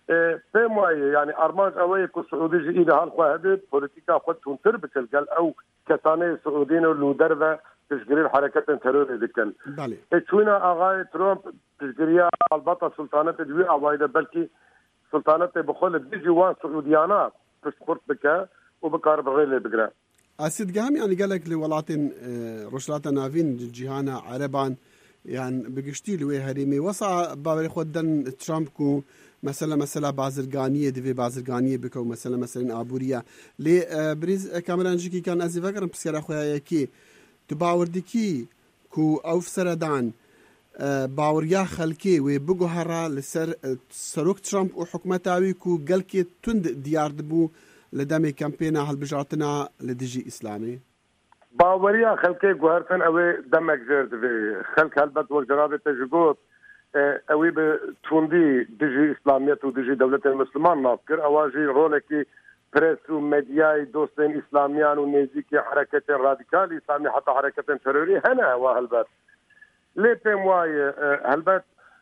پێم وایە ینی ئارمانج ئەوەیە کو سعودیژی ئیدە هەڵخوا هەبێت پۆلیتیکا خۆ تونتر بکرد گەل ئەو کەسانەی سعودین و لو دەرە پشتگیری حرەکەتن تەرۆری دکەن چوونە ئاغای ترۆمپ پشتگیریە ئەلبەتە سلتانەتی دوێ ئاوایدە بەلکی سلتانەتی بخۆ لە دژی وان سعودیانە پشتخورد بکە و بکار بڕێ لێ بگرە ئاسیدگام ینی گەلێک لە وڵاتین ڕۆژهەڵاتە ناوین جیهانە عەرەبان یان بگشتی لێ هەرێمی وەسا باوەری خۆ دەن ترامپ و مثلا مثلا بازرگانیە دەوێ بازرگانیە بکە و مثلا مثلا ئابووریە لێ بریز کامرانجیکی کان ئەزیڤەگەرم پرسیارە خۆیەکی تو باوەردێکی کو ئەو سەردان باوەڕیا خەلکێ وێ بگوهەڕا لەسەر سەرۆک ترامپ و حکومەتاوی و گەلکێ تند دیار دەبوو لە دەمێ کەمپێنە هەڵبژارتنا لە دژی ئیسلامی باوەڕیا خەلکێ گوهەرتن ئەوێ دەمێک ژێر دەبێ خەلک هەلبەت وەک جەنابێ تەژگوت ئەوی بە توندی دژی ئیسلامیەت و دژی دەولەتی مسلمان ناف کرد ئەواژی ڕۆلێکی پرس و مدیای دۆستین ئیسلامیان و نێزیکی حرەکەتێن ڕادیکالی ئیسلامی حتا حرەکەتێن تەرۆری هەنە ئەوە هەلبەت لێ پێم وایە هەلبەت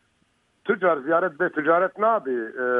تجار زیارەت بێ تجارەت نابێ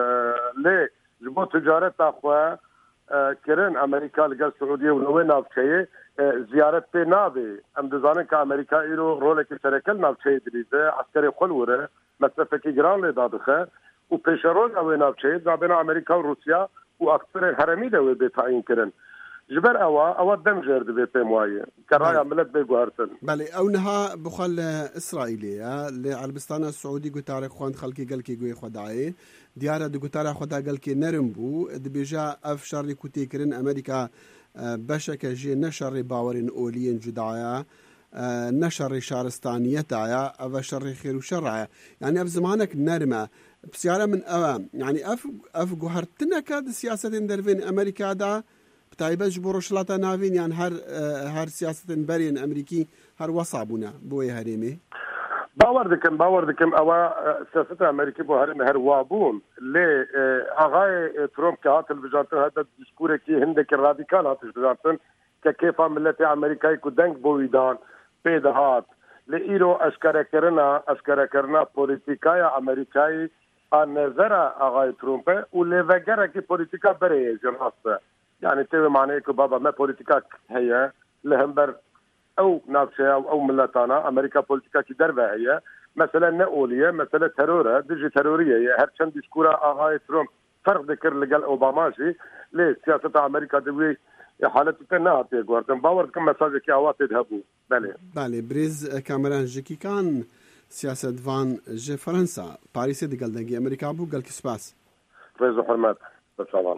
لێ ji bo ticareta xwe kirin Amerîka li gel Suûdiyê û newê navçeyê ziyaret pê nabê em dizanin ka Amerîka îro rolekî serekel navçeyê dilîze eskerê xwe were mesrefekî giran lê dadixe û pêşerol ew navçeyê zabêna Amerîka û Rusya û aktorên heremî de wê bêtayîn kirin ji ber ewa ewa dem jêr dibe pêm wayê ke raya millet bê guhertin belê ew niha bixwe li İsraîlê ya li Erebistana Suûdî gutarê xwend xelkê gelkê guhê xwe dayê diyara di gutara xwe da gelkê nerim bû dibêje ev şerrê ku têkirin Amerîka beşeke jê ne şerrê bawerên oliyên cudaya ne şerrê şaristaniyeta ya ev şerrê xêr û şerra ye yani ev zimanek nerim e pisyara min ew e yani ev ev guhertineke di siyasetên dervên Amerîka da تایبەت ji bo rojhilata navîn yan her her siyasetên berên Amerîkî her wesa bûne bo wê herêmê باور dikim bawer dikim ewa siyaseta Amerîkî bo herêmê her wa bûn lê axayê Trump ke hat hilbijartin heta dîskûrekî hindekî radîkal hat hilbijartin ke kêfa milletê Amerîkayê ku deng bo wî dan pê dihat lê îro eşkerekirina eşkerekirina polîtîkaya Amerîkayê a nezera axayê Trumpê û lêvegerekî polîtîka berê ye ji rast e يعني تبي معناه كو بابا ما بوليتيكا هي لهمبر او نافشة او ملتانا امريكا بوليتيكا كي دربه هي مثلا نقوليه مثلا ترور دجي تروريه هر چند ديسكورا اغاي ترامب فرق ذكر لقال اوباما شي ليه سياسه امريكا دوي حالته تنات يقولن باور كم مساج كي اوات يذهبوا بله بله بريز كاميران جيكي كان سياسه فان جي فرنسا باريس دي قال دنگي امريكا بو قال كسباس فيزو حرمات تفضل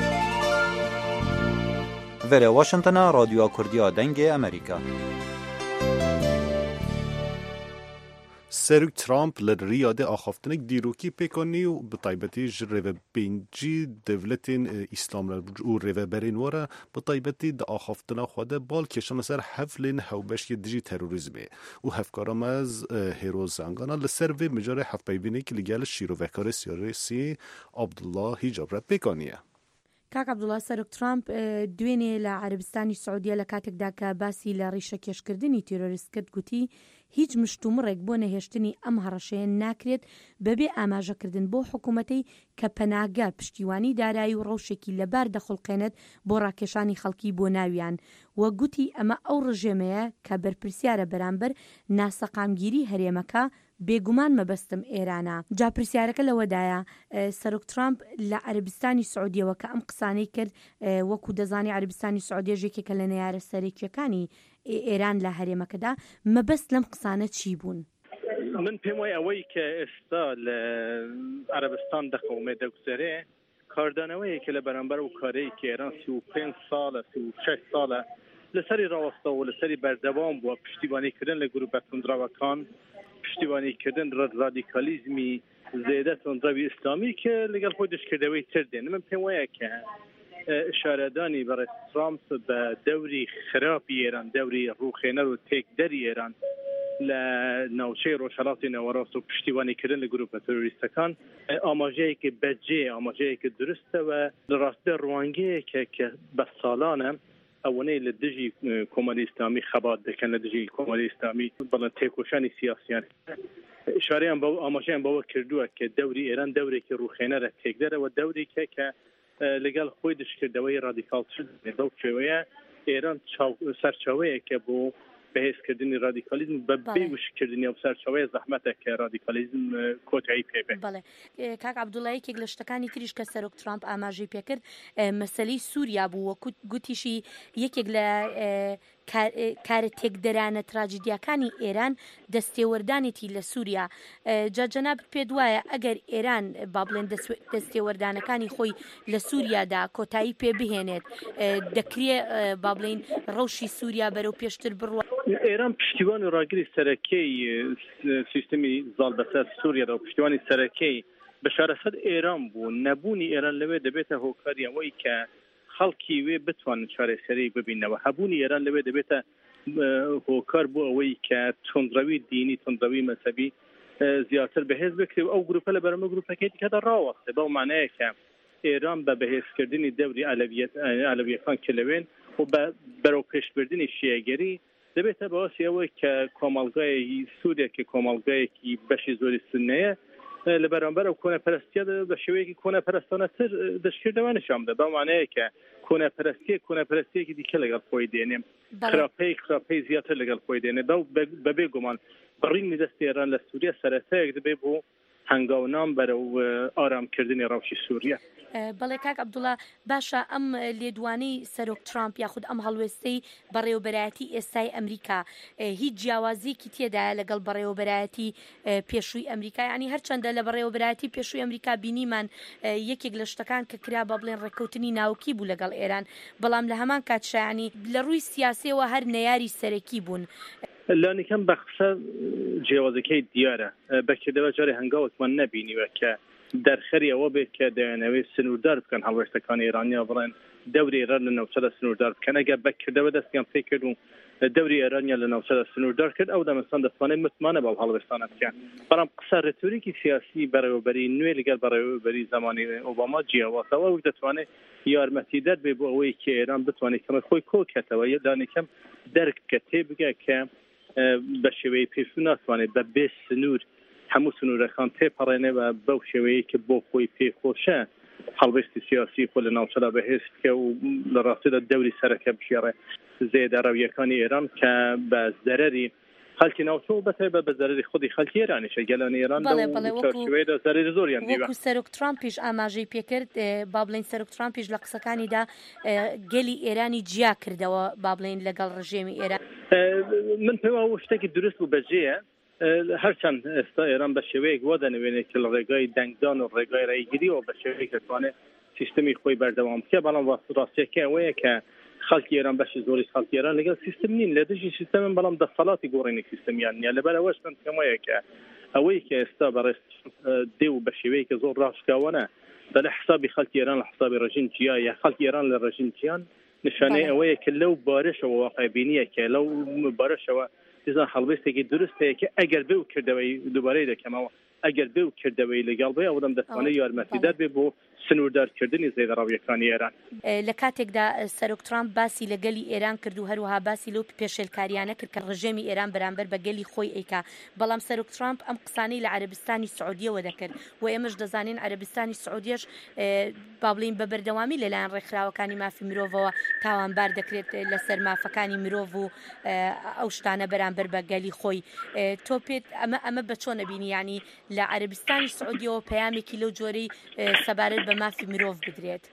وره واشنطن رادیو کردیا دنگ امریکا سروک ترامپ لریاده آخافتنک دیروکی پیکانی و به طایبتی جرو بینجی دولتین اسلام و رو برین وره به طایبتی دا آخافتنا خواده بال کشان سر حفلین هوبشی دیجی تروریزمه و هفکارم از هیروز زنگانا لسر و مجار حف بیبینی که لگل شیرو وکار سیاسی عبدالله هیجاب را پیکانیه کاک عبدوڵڵا سەرۆک ترامپ دوێنێ لە عەربستانی سعودیە لە کاتێکدا کە باسی لە ڕیشە کێشکردنی تیرۆریست کرد گوتی هیچ مشتومڕێک بۆ نەهێشتنی ئەم هەڕەشەیە ناکرێت بەبێ ئاماژەکردن بۆ حکوومەتەی کە پەناگە پشتیوانی دارایی و ڕەوشێکی لەبار دەخڵقێنێت بۆ ڕاکێشانی خەڵکی بۆ ناویان وە گوتی ئەمە ئەو ڕژێمەیە کە بەرپرسیارە بەرامبەر ناسەقامگیری هەرێمەکە بێگومان مەبەستم ئێرانە جا پرسیارەکە لەوەدایە سەرۆک ترامپ لە عەربستانی سعودیەوە کە ئەم قسانەی کرد وەکو دەزانی عەربستانی سعودیە یەکێکە لە نەیارە سەرەکیەکانی ئێران لە هەرێمەکەدا مەبەست لەم قسانە چی بوون؟ من پێم وایە ئەوەی کە ئێستا لە عەربستان دەقەومێ دەگوزارێ کاردانەوەیە کە لە بەرامبەر و کارەیە کە ئێران سی و پێنج ساڵە سی و شەش ساڵە لەسەری ڕاوەستەوە و لەسەری بەردەوام بووە پشتیوانیکردن لە گروپە توندراوەکان پشتیوانیکردن ڕادیکالیزمی زێدە توندراوی ئیسلامی کە لەگەڵ خۆی دەستکردەوەی تر دێن من پێم وایە کە ئشارەدانی بەڕێز ترامپ بە دەوری خراپی ئێران دەوری ڕووخێنەر و تێکدەری ئێران لە ناوچەی ڕۆژهەڵاتی نەوەڕاست و پشتیوانیکردن لە گروپە تۆریستەکان ئاماژەیەکی بەجێ ئاماژەیەکی درستەوە لە ڕاستە ڕوانگەیەکە کە بە ساڵانە ئەوەنەی لە دژی کۆمەڵی ئیسلامی خەبات دەکەن لە دژی کۆمەڵی ئیسلامی بەڵێن تێکۆشانی سیاسیان ئشارەیان بەو ئاماژەیان بەوە کردووە کە دەوری ئێران دەورێکی ڕوخێنەرە تێکدەرەوە دەورێکە کە لەگەڵ خۆی دشکردەوەی ڕادیکالتر بەو شێوەیە ئێران سەرچاوەیە کە بۆ بەهێزکردنی ڕادیکالیزم بە بێ وشکردنی ئەو سەرچاوەیە زەحمەتە کە ڕادیکالیزم کۆتایی پێبێت. بەڵێ کاک عەبدوڵڵا یەکێک لە شتەکانی تریش کە سەرۆک ترامپ ئاماژەی پێکرد مەسەلەی سووریا بوو وە گوتیشی یەکێک لە کارە تێکدەرانە تراجیدیاکانی ئێران دەستێوەردانێتی لە سووریا. جا جەنابەت پێ وایە ئەگەر ئێران با بڵێن دەستێوەردانەکانی خۆی لە سووریادا کۆتایی پێ بهێنێت دەکرێت با بڵێن ڕەوشی سووریا بەرەو پێشتر بڕوە. ئێران پشتیوان و ڕاگری سەرەکەی سیستمی زاڵ بەسەر سووریادا و پشتیوانی سەرەکەی بەشارەسەد ئێران بوو. نەبوونی ئێران لەوێ دەبێتە هۆکاری ئەوەی کە خەڵکی وێ بتوانن چارەسەری ببینەوە. هەبوونی ئێران لەوێ دەبێتە هۆکار بۆ ئەوەی کە تۆندڕەوی دینی تۆندڕەوی مەسەبی زیاتر بەهێز بکرێت و ئەو گروپە لە بەرەمە گروپەکەی دیکەدا ڕاوەستێ. بەو مانایە کە ئێران بە بەهێزکردنی دەوری ئەلەویەکان کلەوێن و بەرەو پێشبردننی شیعەگەری دەبێتە بەواسی ئەوەی کە کۆمەڵگای سووریا کە کۆمەڵگایەکی بەشی زۆری سنەیە لە بەرامبەر ئەو کۆنەپەرستیە بە شێوەیەکی کۆنەپەرستانەتر دەستکردەوە نیشان بدە. بەوانەیە کە کۆنەپەرستی کۆنەپەرستیەکی دیکە لەگەڵ خۆی دێنێم خراپەی خراپەی زیاتر لەگەڵ خۆی دێنێ بەبێ گومان بڕینی دەستی ئێران لە سووریا سەرەتایەک دەبێت بۆ هەنگاونام بەرەو ئارامکردنی ڕەوشی سووریا. بەڵێ کاک عەبدوڵڵا باشە ئەم لێدوانەی سەرۆک ترامپ یاخود ئەم هەڵوێستەی بەڕێوەبەرایەتی ئێستای ئەمریکا هیچ جیاوازیەکی تێدایە لەگەڵ بەڕێوەبەرایەتی پێشووی ئەمریکا؟ ینی هەرچەندە لە بەڕێوەبەرایەتی پێشووی ئەمریکا بینیمان یەکێک لە شتەکان کە کرا بە بڵێن ڕێککەوتنی ناوکی بوو لەگەڵ ئێران، بەڵام لە هەمان کاتشایانی لە ڕووی سیاسیەوە هەر نەیاری سەرەکی بوون. لانیکەم بە قسە جیاوازەکەی دیارە بەکردەوە جارێ هەنگاوەکمان نەبینیوە کە دەرخەری ئەوە بێت کە دەیانەوەی سنووردار بکەن هەڵوێستەکانی ئێرانیا بڵێن دەوری ئێران لە نەوچەدا سنووردار بکەن. ئەگەر بەکردەوە دەستیان پێ کرد و دەوری ئێرانیا لە نەوچەدا سنووردار کرد ئەو دەمەستان دەتوانێت متمانە بەو هەڵوێستانە بکەن. بەڵام قسە ڕێتۆریکی سیاسی بەڕێوەبەری نوێ لەگەڵ بەڕێوەبەری زمانی ئۆباما جیاوازەوە و دەتوانێت یارمەتیدەر بێ بۆ ئەوەی کە ئێران بتوانێت کەمە خۆی کۆکەتەوە دانیکەم دەرک کە تێبگە کە بە شێوەیە پێشوو ناتوانێت بە بێ سنوور هەموو سنوورەکان تێپەڕێنێ و بەو شێوەیە کە بۆ خۆی پێخۆشە هەڵوێستی سیاسی خۆ لە ناوچەدا بەهێز بکە و لە ڕاستیدا دەوری سەرەکە بشێڕێ زێدەڕەویەکانی ئێران کە بە زەرەری خەڵکی ناوچە و بەتایبەت بە زەرەری خودی خەڵکی ئێرانیشە گەلانی ئێران شێوەیەدا زەرەری زۆریان دیوە. وەکو سەرۆک ترامپیش ئاماژەی پێکرد با بڵێن سەرۆک ترامپیش لە قسەکانیدا گەلی ئێرانی جیا کردەوە با بڵێن لەگەڵ ڕژێمی ئێران. من پێم وایە شتێکی دروست و بەجێیە هەرچەند ئێستا ئێران بە شێوەیەک وا دەنوێنێت کە لە ڕێگای دەنگدان و ڕێگای ڕێگیریەوە بە شێوەیەک دەتوانێت سیستمی خۆی بەردەوام بکە، بەڵام ڕاستیەکەی ئەوەیە کە خەڵکی ئێران بەشی زۆری خەڵکی ئێران لەگەڵ سیستم نین لە دژی سیستەمن، بەڵام دەسەڵاتی گۆڕینی سیستمیان نیە. لەبەر ئەوەش من پێم وایە کە ئەوەی کە ئێستا بەڕێست دێ و بە شێوەیەکە زۆر ڕاشکاوانە بە لە حسابی خەڵکی ئێران لە حسابی ڕژیم جیا یا خەڵکی ئێران لە ڕژیم جیان نیشانەی ئەوەیە کە لەو بارشەوە واقعبینیە کە لەو بارشەوە دیزان هەڵوێستێکی دروست هەیە کە ئەگەر بێ و کردەوەی دووبارەی دەکەمەوە ئەگەر بێ و کردەوەی لەگەڵ بێ ئەوەدەم دەتوانێت یارمەتیدەر بێ بۆ سنووردارکردنی زێدەڕەویەکانی ئێران. لە کاتێکدا سەرۆک ترامپ باسی لە گەلی ئێران کرد و هەروەها باسی لەو پێشێلکاریانە کرد کە ڕژێمی ئێران بەرامبەر بە گەلی خۆی ئەیکا، بەڵام سەرۆک ترامپ ئەم قسانەی لە عەرەبستانی سعودیەوە دەکرد و ئێمەش دەزانین عەرەبستانی سعودیەش با بڵێن بە بەردەوامی لەلایەن ڕێکخراوەکانی مافی مرۆڤەوە تاوانبار دەکرێت لەسەر مافەکانی مرۆڤ و ئەو شتانە بەرامبەر بە گەلی خۆی. تۆ پێت ئەمە ئەمە بە چۆن نەبینی؟ ینی لە عەرەبستانی سعودیەوە پەیامێکی لەو جۆرەی سەبارەت بە مافی مرۆڤ بدرێت؟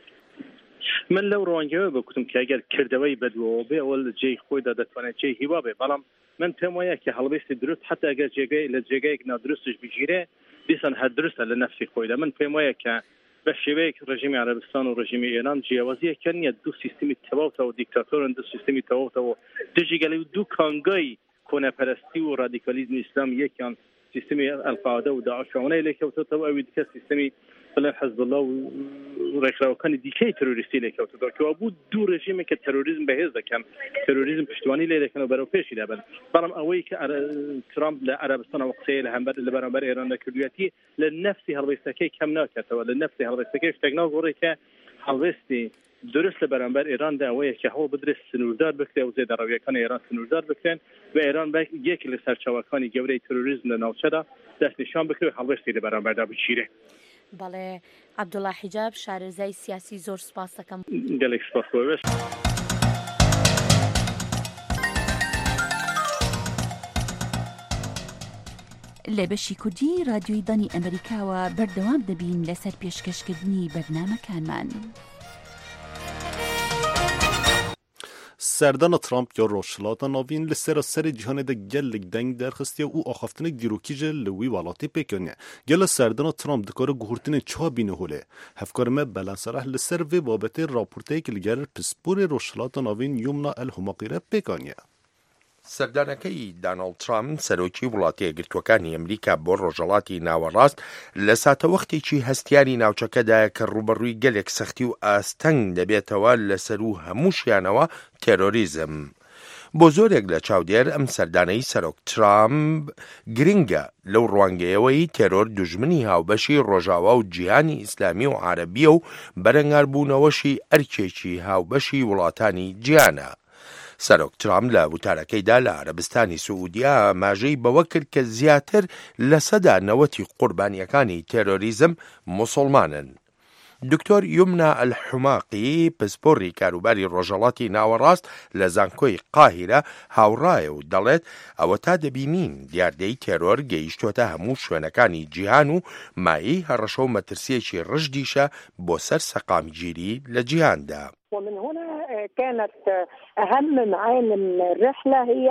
من لەو ڕوانگەوە بکوتم کە ئەگەر کردەوەی بەدوەوە بێ ئەوە لە جێی خۆیدا دەتوانێت جێی هیوا بێ، بەڵام من پێم وایە کە هەڵوێستی دروست حتا ئەگەر جێگەی لە جێگەیەک نادروستش بگیرێ دیسان هەر دروستە لە نەفسی خۆیدا. من پێم وایە کە بە شێوەیەک ڕژیمی عەرەبستان و ڕژیمی ئێران جیاوازیەکە نییە، دوو سیستمی تەواوتەوە دیکتاتۆرن، دوو سیستمی تەواوتەوە دژی گەلەی دوو کانگای کۆنەپەرستی و ڕادیکالیزمی ئیسلام، یەکیان سیستمی ئەلقاعدە و داعشەوەی لێکەوتەوە، ئەوی دیکە سیستمی بڵێن حەزب الله و ڕێکخراوەکانی دیکەی تەروریستی لێکەوتەوە کەوا بوو دوو ڕژیمێک کە تەروریزم بەهێز دەکەن، تەروریزم پشتیوانی لێ دەکەن و بەرەو پێشی دەبن. بەڵام ئەوەی کە ترامپ لە عەرەبستانەوە قسەی لە هەمبەر لە بەرامبەر ئێران دەکردوێتی لە نەفسی هەڵوێستەکەی کەم ناکاتەوە، لە نەفسی هەڵوێستەکەی شتێک ناگۆڕێت کە هەڵوێستی درست لە بەرامبەر ئێراندا ئەوەیە کە هەوڵ بدرێت سنووردار بکرێت و زێدە ڕەویەکانی ئێران سنووردار بکرێن و ئێران یەکی لە سەرچاوەکانی گەورەی تۆرۆریزم لە ناوچەدا دەستنیشان بکرێت و هەڵوێستی لە بەرامبەردا بچیرێ. بەڵێ عەبدوڵڵا حیجاب شارەزای سیاسی زۆر سپاس دەکەم. گەلێک سپاس بۆ بێت. لە بەشی کوردی رادیۆی دانی ئەمریکاوە بەردەوام دەبین لەسەر پێشکەشکردنی بەرنامەکانمان. سەردana Trump ya rojhilata navîn li ser serê cîhanê de gelek deng derxistiye û axaftinek dîrokî ji li wî welatê pêkeniye. Gela serdana Trump dikare guhurtinê çawa bîne holê. Hevkarê me Belensereh li ser vê babetê raporteyekî li ger pisporê rojhilata navîn Yumna El Humaqî re pêkaniye. سەردانەکەی داناڵد ترامپ سەرۆکی وڵاتە یەکگرتووەکانی ئەمریکا بۆ ڕۆژهەڵاتی ناوەڕاست لە ساتەوەختێکی هەستیاری ناوچەکەدایە کە ڕوبەڕووی گەلێک سەختی و ئاستەنگ دەبێتەوە لەسەر و هەمووشیانەوە تێرۆریزم. بۆ زۆرێک لە چاودێر ئەم سەردانەی سەرۆک ترامپ گرنگە لەو ڕوانگەیەوەی تێرۆر دوژمنی هاوبەشی ڕۆژاوا و جیهانی ئیسلامی و عارەبیە و بەرەنگاربوونەوەشی ئەرکێکی هاوبەشی وڵاتانی جیهانە. سەرۆک ترامپ لە وتارەکەیدا لە عەرەبستانی سعودیا ئاماژەی بەوە کرد کە زیاتر لە سەدا نەوەتی قوربانیەکانی تێرۆریزم موسڵمانن. دکتۆر یومنا ئەلحوماقی پسپۆڕی کاروباری ڕۆژهەڵاتی ناوەڕاست لە زانکۆی قاهیرە هاوڕایە و دەڵێت ئەوە تا دەبینین دیاردەی تێرۆر گەیشتۆتە هەموو شوێنەکانی جیهان و مایی هەڕەشە و مەترسیەکی ڕژدیشە بۆ سەر سەقامگیری لە جیهاندا. ومن هنا كانت أهم معالم الرحلة هي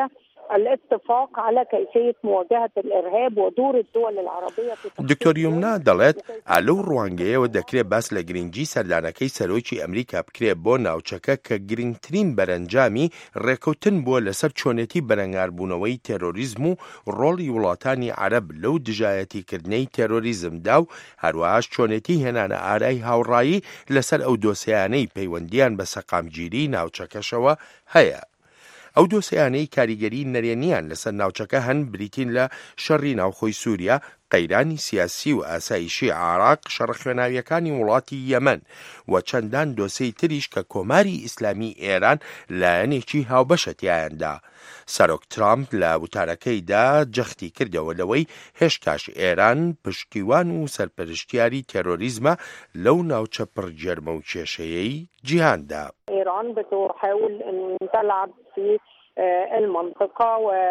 الاتفاق على كيفية مواجهة الإرهاب ودور الدول العربية في دکتۆر یومنا دەڵێت ئالەو ڕوانگەیەوە دەکرێت باس لە گرنگی سەردانەکەی سەرۆکی ئەمریکا بکرێت بۆ ناوچەکە کە گرنگترین بەرەنجامی ڕێکەوتن بووە لەسەر چۆنێتی بەرەنگاربوونەوەی تێرۆریزم و ڕۆڵی وڵاتانی عەرەب لەو دژایەتیکردنەی تێرۆریزمدا و هەروەهاش چۆنێتی هێنانە ئارای هاوڕایی لەسەر ئەو دۆسەیانەی پەیوەندیان بە سەقامگیری ناوچەکەشەوە هەیە. ئەو دۆسەیانەی کاریگەری نەرێنیان لەسەر ناوچەکە هەن بریتین لە شەڕی ناوخۆی سووریا، قەیرانی سیاسی و ئاسایشی عێراق، شەڕەخوێناویەکانی وڵاتی یەمەن و چەندان دۆسەی تریش کە کۆماری ئیسلامی ئێران لایەنێکی هاوبەشە تیایاندا. سەرۆک ترامپ لە وتارەکەیدا جەختی کردەوە لەوەی هێشتاش ئێران پشتیوان و سەرپەرشتیاری تێرۆریزمە لەو ناوچە پڕجێرمە و کێشەیەی جیهاندا. إيران بتحاول أن تلعب في المنطقة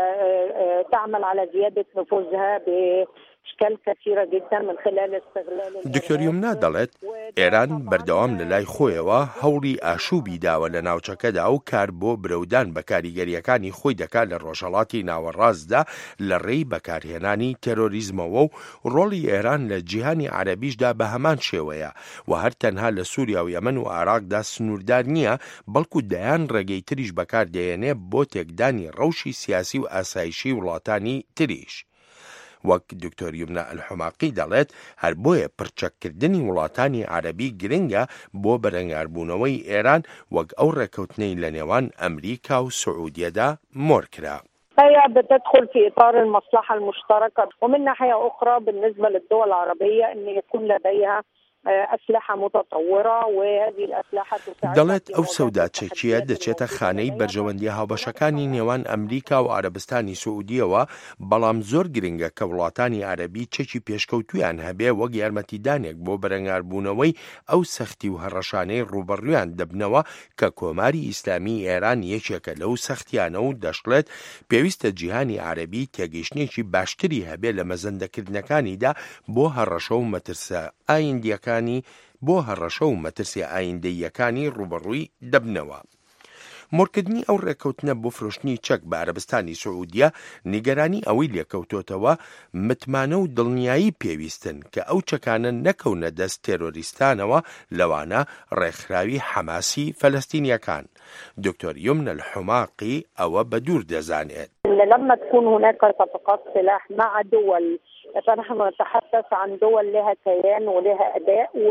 وتعمل على زيادة نفوذها بأشكال كثيرة جدا من خلال استغلال. دکتۆر یومنا دەڵێت ئێران بەردەوام لە لای خۆیەوە هەوڵی ئاشوبی داوە لە ناوچەکەدا و کار بۆ برەودان بە کاریگەریەکانی خۆی دەکات لە ڕۆژهەڵاتی ناوەڕاستدا لە ڕێی بەکارهێنانی تێرۆریزمەوە و ڕۆڵی ئێران لە جیهانی عەرەبیشدا بە هەمان شێوەیە و هەر تەنها لە سووریا و یەمەن و عێراقدا سنووردار نییە، بەڵکو دەیان ڕێگەی تریش بەکاردێنێ بۆ تێکدانی ڕەوشی سیاسی و ئاسایشی وڵاتانی تریش. وەک دکتۆر یومنا ئەلحوماقی دەڵێت هەر بۆیە پرچەکردنی وڵاتانی عەرەبی گرنگە بۆ بەرەنگاربوونەوەی ئێران وەک ئەو ڕێکەوتنەی لە نێوان ئەمریکا و سعودیەدا مۆرکرا. هي بتدخل في إطار المصلحة المشتركة ومن ناحية أخرى بالنسبة للدول العربية أن يكون لديها أسلحة متطورة وهذه الأسلحة تساعد. دەڵێت ئەو سەودا چەکیە دەچێتە خانەی بەرژەوەندی هاوبەشەکانی نێوان ئەمریکا و عەرەبستانی سعودیەوە، بەڵام زۆر گرنگە کە وڵاتانی عەرەبی چەکی پێشکەوتویان هەبێ وەک یارمەتیدانێک بۆ بەرەنگاربوونەوەی ئەو سەختی و هەڕەشانەی ڕوبەڕوویان دەبنەوە کە کۆماری ئیسلامی ئێران یەکێکە لەو سەختیانە و دەشڵێت پێویستە جیهانی عەرەبی تێگەیشتنێکی باشتری هەبێ لە مەزەندەکردنەکانیدا بۆ هەڕەشە و مەترسە ئایندیەکان بۆ هەڕەشە و مەترسی ئایندەییەکانی ڕوبەڕووی دەبنەوە. مۆرکردنی ئەو ڕێکەوتنە بۆ فرۆشتنی چەک بە عەرەبستانی سعودیە نیگەرانی ئەوەی لێکەوتۆتەوە متمانە و دڵنیایی پێویستن کە ئەو چەکانە نەکەونە دەست تێرۆریستانەوە لەوانە ڕێکخراوی حەماسی فەلەستینیەکان. دکتۆر یومنا الحوماقی ئەوە بە دوور دەزانێت. لما تكون هناك صفقات سلاح مع دول، فنحن نتحدث عن دول لها كيان ولها أداء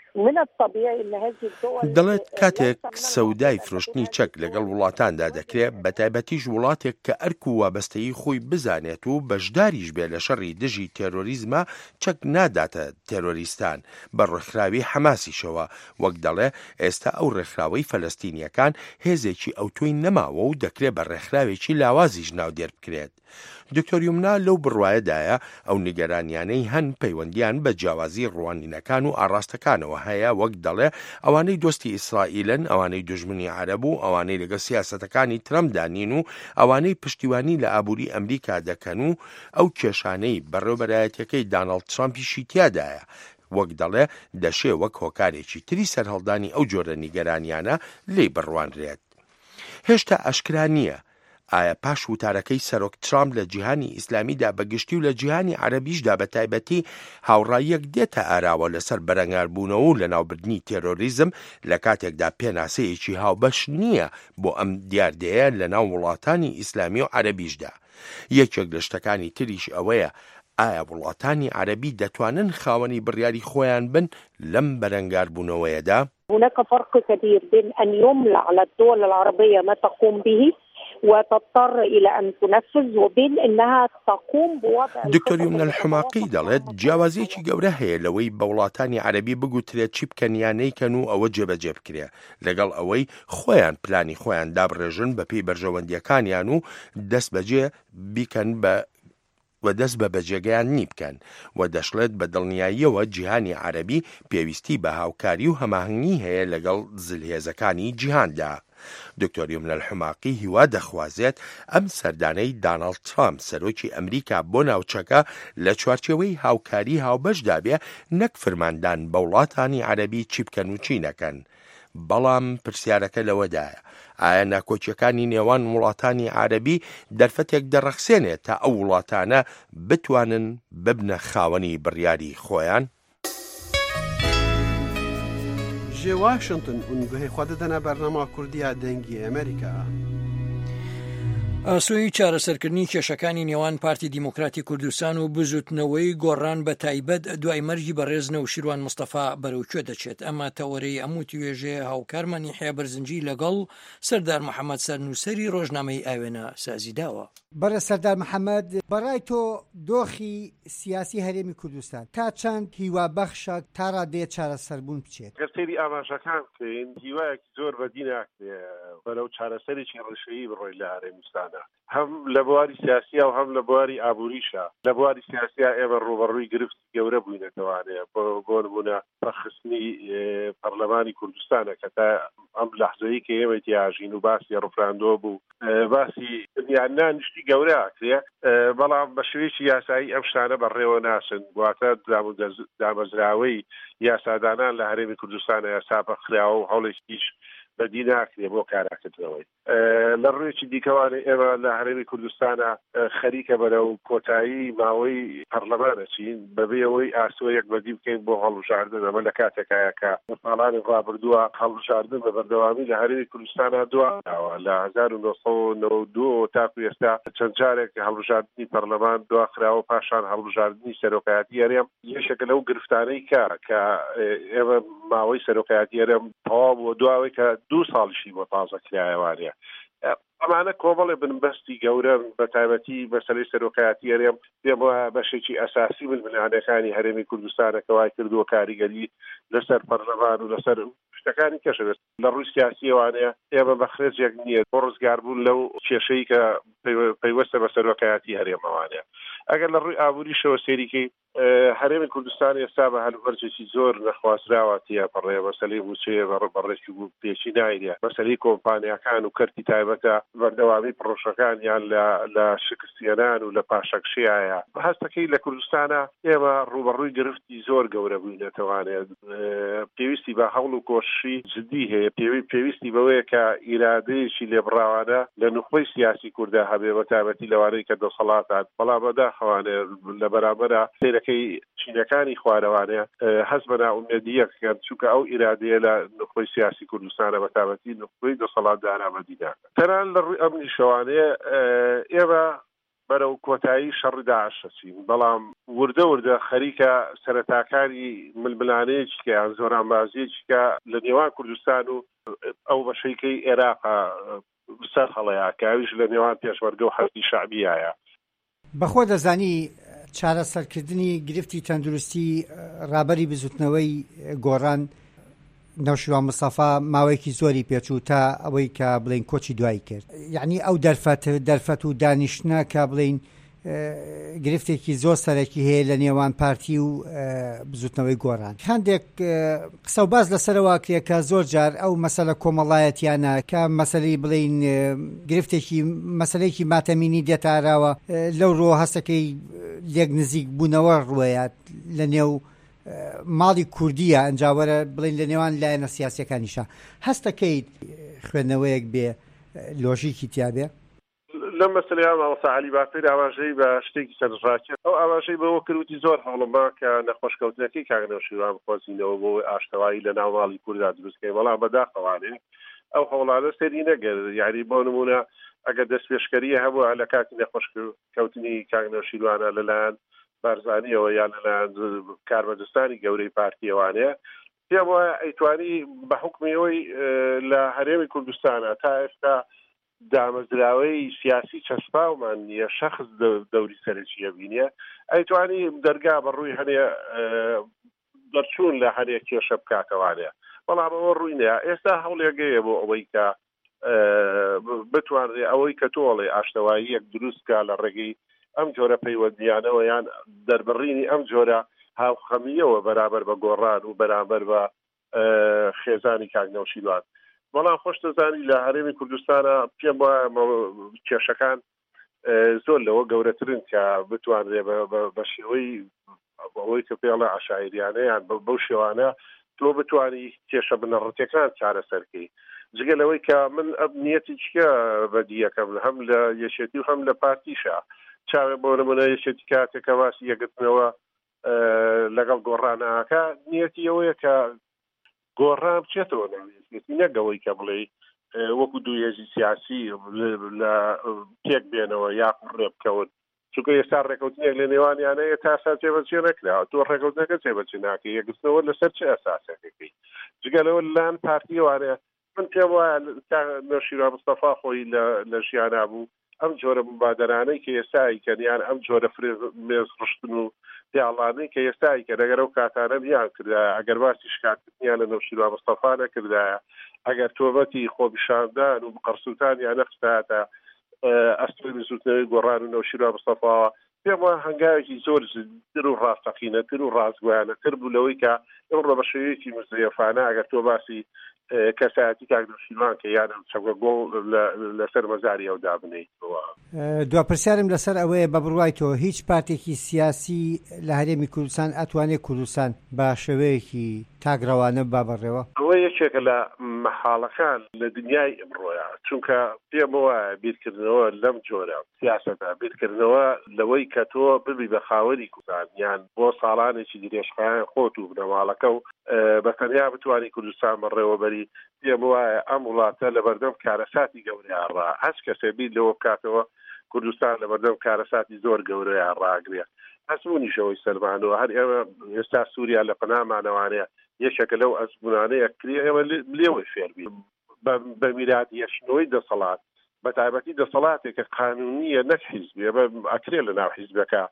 من الطبيعي ان هذه الدول دەڵێت کاتێک سەودای فرۆشتنی چەک لەگەڵ وڵاتاندا دەکرێت بە تایبەتیش وڵاتێک کە ئەرک و وابەستەیی خۆی بزانێت و بەشداریش بێ لە شەڕی دژی تێرۆریزمە چەک ناداتە تێرۆریستان بە ڕێکخراوی حەماسیشەوە وەک دەڵێ ئێستا ئەو ڕێکخراوەی فەلەستینیەکان هێزێکی ئەوتۆی نەماوە و دەکرێت بە ڕێکخراوێکی لاوازیش ناودێر بکرێت. دکتۆر یومنا لەو بڕوایەدایە ئەو نیگەرانیانەی هەن پەیوەندیان بە جیاوازی ڕوانینەکان و ئاڕاستەکانەوە هەیە وەک دەڵێ ئەوانەی دۆستی ئیسرائیلن ئەوانەی دژمنی عەرەب و ئەوانەی لەگە سیاسەتەکانی ترەمدانین و ئەوانەی پشتیوانی لە ئابووری ئەمریکا دەکەن و ئەو کێشانەی بەڕێوەبەرایەتەکەی داناڵد ترامپیشی تیادایە وەک دەڵێ دەشێ وەک هۆکارێکی تری سەرهەڵدانی ئەو جۆرە نیگەرانیانە لێی بڕوانرێت. هێشتا ئەشکرا نییە ئایا پاش وتارەکەی سەرۆک ترامپ لە جیهانی ئیسلامیدا بەگشتی و لە جیهانی عەرەبیشدا بە تایبەتی هاوڕاییەک دێتە ئاراوە لەسەر بەرەنگاربوونەوە و لە ناوبردنی تێرۆریزم لە کاتێکدا پێناسەیەکی هاوبەش نییە بۆ ئەم دیاردەیە لە ناو وڵاتانی ئیسلامی و عەرەبیشدا. یەکێک لە شتەکانی تریش ئەوەیە ئایا وڵاتانی عەرەبی دەتوانن خاوەنی بڕیاری خۆیان بن لەم بەرەنگاربوونەوەیەدا؟ هناك فرق كبير بين أن يملى على الدول العربية ما تقوم به وتضطر إلى أن تنفذ وبين أنها تقوم بوضع. دکتۆر یومنا الحماقی دەڵێت جیاوازیەکی گەورە هەیە لەوەی بە وڵاتانی عەرەبی بگوترێت چی بکەن یانەیکەن و ئەوە جێبەجێ بکرێ لەگەڵ ئەوەی خۆیان پلانی خۆیان دابڕێژن بە پێی بەرژەوەندیەکانیان و دەست بەجێ بیکەن بە و دەست بە بەجێگەیان نی بکەن و دەشڵێت بە دڵنیاییەوە جیهانی عەرەبی پێویستی بە هاوکاری و هەماهنگی هەیە لەگەڵ زلهێزەکانی جیهاندا. دکتۆر یومنا الحماقی هیوا دەخوازێت ئەم سەردانەی داناڵد ترامپ سەرۆکی ئەمریکا بۆ ناوچەکە لە چوارچێوەی هاوکاری هاوبەشدا بێ نەک فرماندان بە وڵاتانی عەرەبی چی بکەن و چی نەکەن. بەڵام پرسیارەکە لەوەدایە ئایا ناکۆچیەکانی نێوان وڵاتانی عەرەبی دەرفەتێک دەڕەخسێنێت تا ئەو وڵاتانە بتوانن ببنە خاوەنی بڕیاری خۆیان؟ جێ واشنگتن ئونگوهی خوا دەدەنە بەرنامە کوردیە دەنگی ئەمریکا. ئاسۆی چارەسەرکردنی کێشەکانی نێوان پارتی دیموکراتی کوردستان و بزوتنەوەی گۆڕان بە تایبەت دوای مەرجی بەڕێزنە و شیروان مستەفا بەرەوکوێ دەچێت. ئەمە تەوەرەی هەموو توێژێ هاوکارمانی حیا بەرزنجی لەگەڵ سەردار محەممەد سەرنووسەری ڕۆژنامەی ئاوێنە سازی داوە. بەرە سەردار محەممەد بەڕای تۆ دۆخی سیاسی هەرێمی کوردستان تا چەند هیوا بەخشە تا ڕادەیە چارەسەربوون بچێت؟ گەرتێری ئاماژەکان بکەین هیوایەکی زۆر بەدی ناکرێ بەرەو چارەسەرێکی ڕێشەیی بڕۆی لە هەرێمیستانە هەم لە بواری سیاسیە و هەم لە بواری ئابووریشە. لە بواری سیاسیا ئێمە ڕوبەڕووی گرفت گەورە بووینەتەوانەیە بۆ نمونە ڕەخستنی پەرلەمانی کوردستانە کە تا ئەم لەحزەیە کە ئێمە تیاژین و باسی ڕفراندۆ بوو باسی یاننا نیشتی گەورە کرێ بەڵام بە شێوەیەکی یاسایی ئەم شتانە بەڕێوە ناچن واتە دامەزراوەی یاسادانان لە هەرێمی کوردستانە یاسا بەخراوە و هەوڵێکیش بەدی ناکرێ بۆ کاراکردنەوەی. لە ڕوویەکی دیکەوانە ئێمە لە هەرێمی کوردستانە خەریکە بەرەو کۆتایی ماوەی پەرلەمانەچین بەبێ ئەوەی ئاسۆیەک بەدی بکەین بۆ هەڵبژاردن. ئەمە لە کاتێکایە کە ساڵانی ڕابردووە هەڵبژاردن بە بەردەوامی لە هەرێمی کوردستانە دواوە لە هەزار و نۆ سەد و نۆ و دوو تاکو ئێستا چەند جارێک هەڵبژاردننی پەرلەمان دواخراوە پاشان هەڵبژاردننی سەرۆکایەتی هەرێم یەشێکە لەو گرفتانەی کە کە ئێمە ماوەی سەرۆکایەتی هەرێم تەواو بۆ دواوەی کە دوو ساڵیشی بۆ تازە کرایەوانەیە. ئەمانە کۆمەڵێ بنبەستی گەورە بە تایبەتی بەسەرەی سەرۆکایەتی هەرێم پێم وایە بەشێکی ئەساسی ململانەکانی هەرێمی کوردستانە کە وای کردووە کاریگەری لەسەر پەرلەمان و لەسەر شتەکانی کەشەوێت لە ڕووی سیاسیەوانەیە ئێمە بە خرێجێک نییە بۆ ڕزگاربوون لەو کێشەی کە پەیوەستە بە سەرۆکایەتی هەرێمەوانەیە. ئەگەر لە ڕووی ئابووریشەوە سێریکەی هەرێمی کوردستان ئێستا بە هەلوبەرجێکی زۆر نەخوازراوەتیە بەڕێ مەسەلەی بچێ بەڕێکی پێشی نایرە مەسەلەی کۆمپانیەکان و کەرتی تایبەتە بەردەوامی پرۆژەکانیان لە شکستێنان و لە پاشەکشیایە هەستەکەی لە کوردستانە ئێمە ڕوبەڕووی گرفتی زۆر گەورە بووینەتەوانێت. پێویستی بە هەوڵ و کۆشی جدی هەیە پێویستی بەوەیە کە ئیرادەیەکی لێبڕاوانە لە نوخبەی سیاسی کووردا هەبێ بە تایبەتی لەوانەی کە دەسەڵاتات بەڵام بەداخەوانێ لە بەرامبەرە سیرەکەی چینەکانی خوارەوانەیە هەست بە ناومێدیەکەن چونکە ئەو ئیرادەیە لە نوخبەی سیاسی کوردستانە بە تایبەتی نوخبەی دەسەڵاتدارە بەدیدا. تەنان لە ڕووی ئەم نیشەوانەیە ئێمە بەرەو کۆتایی شەڕی داعش دەچین بەڵام وردە وردە خەریکە سەرەتاکانی ململانەیەکی کە یان زۆرانبازیەکی کە لە نێوان کوردستان و ئەو بەشەیکەی عێراقا سەر هەڵەیە کاویش لە نێوان پێشمەرگە و حەزبی شەعبیایە. بەخۆ دەزانی چارەسەرکردنی گرفتی تەندروستی ڕابەری بزوتنەوەی گۆڕان نەوشیروان مستەفا ماوەیەکی زۆری پێچوو تا ئەوەی کە بڵین کۆچی دوایی کرد، یعنی ئەو دەرفەت دەرفەت و دانیشتە کە بڵین گرفتێکی زۆر سەرەکی هەیە لە نێوان پارتی و بزوتنەوەی گۆڕان. هەندێک قسە و باز لەسەرەوە کرێ کە زۆر جار ئەو مەسەلە کۆمەڵایەتیانە کە مەسەلەی بڵین گرفتێکی مەسەلەیەکی ماتەمینی دێتاراوە لەو ڕۆ هەستەکەی لێک نزیک بوونەوە ڕوەیە لە نێو ماڵی کوردیە ئەنجاوەرە بڵین لە نێوان لایەنە سیاسیەکانیشە. هەستەکەیت خوێندنەوەیەک بێ لۆژیکی تیابێ لەم مەسەلەیان مامۆستا عەلی باقیر ئاواشەی بە شتێکی سەرنجڕاکێت ئەو ئاواشەی بەوە کردوتی زۆر هەوڵەما کە نەخۆشکەوتنەکەی کاک نەوشیروان بخوازینەوە بۆ ئاشتەوایی لە ناو ماڵی کووردا دروستکەی بەڵام بەداخەوانێ ئەو هەوڵانە سەری نەگەرد. یعنی بۆ نمونە ئەگەر دەستپێشکەریە هەبووە لە کاتی نەخۆشکەوتنی کاک نەوشیروانە لەلایەن بارزانیەوە یان لەلایەن کاربەدەستانی گەورەی پارتیەوانەیە پێم وایە ئەیتوانی بە حکمیەوەی لە هەرێمی کوردستانە تا ئێستا دامەزراوەی سیاسی چەسپاومان نییە شەخص دەوری سەرچیە بینیە ئەیتوانی دەرگا بەڕووی هەنێ دەرچوون لە هەرێ کێشە بکاتەوانەیە بەڵام ئەوە ڕووی نیە. ئێستا هەوڵێگەیە بۆ ئەوەی کە بتوانێت ئەوەی کە تۆڵێ ئاشتەوایی یەک دروستکە لە ڕێگەی ئەم جۆرە پەیوەندیانەوە یان دەربڕینی ئەم جۆرە هاوخەمیەوە بەرامبەر بە گۆڕان و بەرامبەر بە خێزانی کاک نەوشیروان. بەڵام خۆش دەزانی لە هەرێمی کوردستانە پێم وایە کێشەکان زۆر لەوە گەورەترن کە بتوانرێ بە شێوەی ئەوەی کە پێڵە عەشایریانە یان بەو شێوانە تۆ بتوانی کێشە بنەڕەتیەکان چارەسەرکەی جگە لەوەی کە من ئەم نیەتی چکە بەدیەکەم هەم لە یەشێتی و هەم لە پارتیشە چاوێ بۆ نمونە یەشێتی کاتێکە باسی یەکگرتنەوە لەگەڵ گۆڕانەکە نیەتی ئەوەیە کە گۆڕان بچێتەوە ناوێتی نەگەوەی کە بڵێ وەکو دوو هێزی سیاسی لە تێک بێنەوە یا ڕێ بکەون چونکە ئێستا ڕێکەوتنێک لە نێوانیانەیە تا ئێستا جێبەجێ نەکراوە تۆ ڕێکەوتنەکە جێبەجێ ناکەی یەکگرتنەوە لەسەر چه ئەساسەکەی جگە لەوە لەلایەن پارتیەوانەیە من پێم وایە نەوشیروان مستەفا خۆی لە ژیانە بوو ئەم جۆرە مبادرانەی کە ئێستایی کەنیان ئەم جۆرە فرێز ڕشتن و پیاڵانەی کە ئێستایی کە لەگەر ئەو کاتانە بیان کردایە ئەگەر باسی شکاتکردنیان لە نەوشیروان مستەفا نەکردایە ئەگەر تۆمەتی خۆبیشاندان و قەرسووتانیان نەخستایەتە ئەستۆی زووتنەوەی گۆڕان و نەوشیروان مستەفاوە پێم وایە هەنگاوێکی زۆر تر و ڕاستەقینەتر و ڕازگویانەتر بوو لەوەی کە ئەو ڕۆ بە شێوەیەکی مزەیەفانە ئەگەر تۆ باسی کەسایەتی کاک نەوشیروان کە یانم چەگە گۆڵ لەسەر مەزاری ئەو دابنێیتەوە. دوپرسیارم لەسەر ئەوەیە بە بڕوای تۆ هیچ پارتێکی سیاسی لە هەرێمی کوردستان ئەتوانێت کوردستان بە شێوەیەکی تاگڕەوانە بابڕێەوە؟ ئەوە یەکێکە لە مەحاڵەکان لە دنیای ئەمڕۆیە چونکە پێم وایە بیرکردنەوە لەم جۆرە سیاسەتە بیرکردنەوە لەوەی کە تۆ ببی بە خاوەنی کوردستان یان بۆ ساڵانێکی درێژخایەن خۆت و بنەماڵەکە و بەتەنیا بتوانی کوردستان بەڕێوەبەری پێم وایە ئەم وڵاتە لە بەردەم کارەساتی گەورەیانڕا هەچ کەسێ بیر لەوە بکاتەوە کوردستان لە بەردەم کارەساتی زۆر گەورەیان ڕاگرێ ئەزمونیشەوەی سەرمانەوە هەر ئێمە ئێستا سووریا لە پەنامانەوانەیە یەکێکە لەو ئەزمونانەیە کری ئێمە لێوەی فێربین بە میراتی دەسەڵات بە تایبەتی دەسەڵاتێکە قانونیە نەک حیزبێ ئەکرێ لە ناو حیزبەکە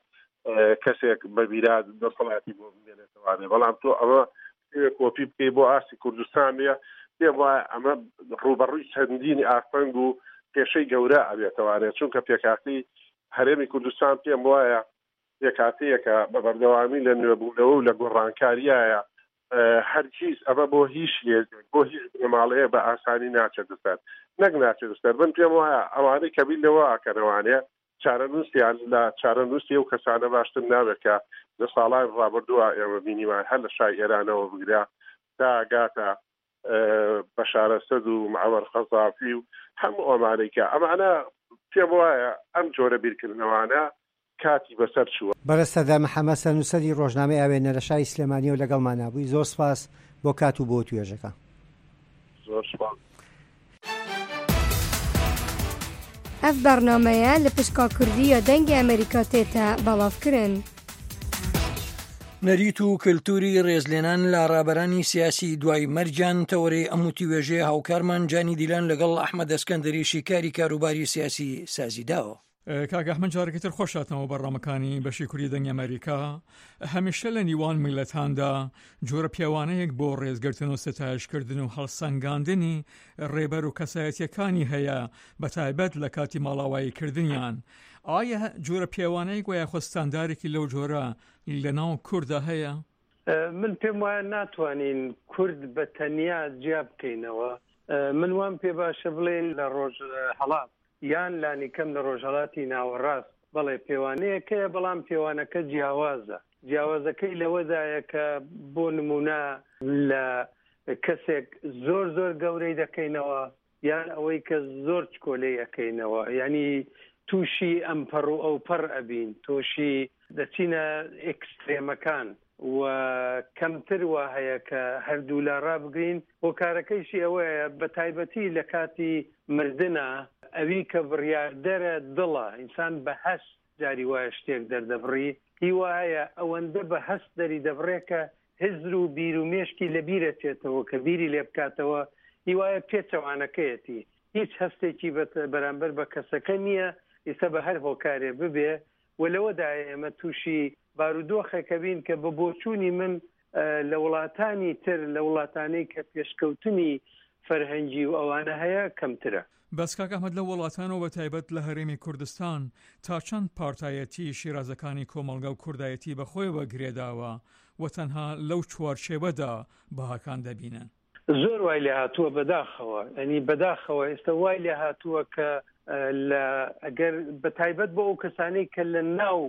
کەسێک بە میرات دەسەڵاتی بۆ بێنێتوانێ بەڵام تۆ ئەمە کۆپی بکەی بۆ ئاسی کوردستانە پێم وایە ئەمە ڕوبەڕووی چەندینی ئاخەنگ و کێشەی گەورە ئەبێتەوانێت چونکە پێکاتی هەرێمی کوردستان پێم وایە پێکاتەیەکە بە بەردەوامی لە نوێبوونەوە و لە گۆڕانکاریایە هەرگیز ئەمە بۆ هیچ لێزێک بۆ هیچ بنەماڵەیە بە ئاسانی ناچێت دەستەر نەک ناچێت دەستەر بن پێم وایە ئەوانەی کە بیر لەوە ئاکەنەوانەیە چارەنووسیان لە چارەنووسی و کەسانە باشتر نابێت کە لە ساڵان ڕابردووە ئێمە بینیمان هەر لە شای ئێرانەوە بگرا تا ئاگاتە بەشار ئەسەد و معەمەر خەزافی و هەموو ئەمانەی کە ئەمانە پێم وایە ئەم جۆرە بیرکردنەوانە کاتی بەسەر چووە. بەڕێستەدا محەممەد سەنووسەری ڕۆژنامەی ئاوێنە لە شای سلێمانی و لەگەڵمان نبووی زۆر سپاس بۆ کات و بۆ توێژەکە. زۆر سپاس. ئەف بەرنامەیە لە پشکا کوردیە دەنگی ئەمریکا تێتە بەڵافکردن. نەریت و کللتوری ڕێزلێنان لە ڕابەرانی سیاسی دوای مەرجان تەوەرەی ئەموتی وێژێ هاوکارمان جانی دیلان لەگەڵ ئەحمەد ئەسکەندەری شیکاری کاروباری سیاسی سازیداوە. کاگە ئەحمەد جارێکی تر خۆشاتنەوە بەڕامەکانی بەشی کوردی دەنگی ئەمریکا. هەمیشە لە نیوان میلەتاندا جۆرە پیاوانەیەک بۆ ڕێزگرتن و ستایشکردن و هەڵسەنگاندنی ڕێبەر و کەسایەتیەکانی هەیە بەتایبەت لە کاتی ماڵاوایی کردنیان. ئایا جۆرە پیاوانەیەک وایە خۆستاندارێکی لەو جۆرە لە ناو کووردا هەیە؟ من پێم وایە ناتوانین کورد بە تەنیا جیا بکەینەوە. من وام پێ باشە بڵێن لە ڕۆژ هەڵات یان لانی کەم لە ڕۆژهەڵاتی ناوەڕاست بەڵێ پێوانەیەکەیە بەڵام پێوانەکە جیاوازە. جیاوازەکەی لەوەدایە کە بۆ نمونە لە کەسێک زۆر زۆر گەورەی دەکەینەوە یان ئەوەی کە زۆر چکۆلەی ئەەکەینەوە، ینی تووشی ئەمپەڕ و ئەو پەڕ ئەبین، تۆشی دەچینە ئێکسترێمەکان و کەمتر وا هەیە کە هەردوو لە ڕابگرین. بۆ کارەکەیشی ئەوەیە بە تایبەتی لە کاتی مردنە ئەوی کە بڕیاردەرە دڵە ئینسان بە هەست جاری وایە شتێک دەردەبڕی، هی وایە ئەوەندە بە هەست دەری دەبڕێکە هزر و بیر و مێشکی لە بیرە چێتەوە کە بیری لێ بکاتەوە، هی وایە پێچەوانەکەیەتی هیچ هەستێکی بەرامبەر بە کەسەکە نییە ئێستا بە هەر هۆکارێ ببێ. و لەوەدایە ئێمە تووشی بارودۆخێکە بین کە بە بۆچوونی من لە وڵاتانی تر لە وڵاتانەی کە پێشکەوتنی فەرهەنگی و ئەوانە هەیە کەمترە. بەس کاک ئەحمەد لە وڵاتانەوە بەتایبەت لە هەرێمی کوردستان تا چەند پارتایەتی شیرازەکانی کۆمەڵگە و کوردایەتی بەخۆی وەگرێداوە و تەنها لەو چوارچێوەدا بەهاکان دەبینن؟ زۆر وای لێ هاتووە بەداخەوە، ئەنی بەداخەوە ئێستا وای لێ هاتووە کە لە ئەگەر بە تایبەت بۆ ئەو کەسانەی کە لە ناو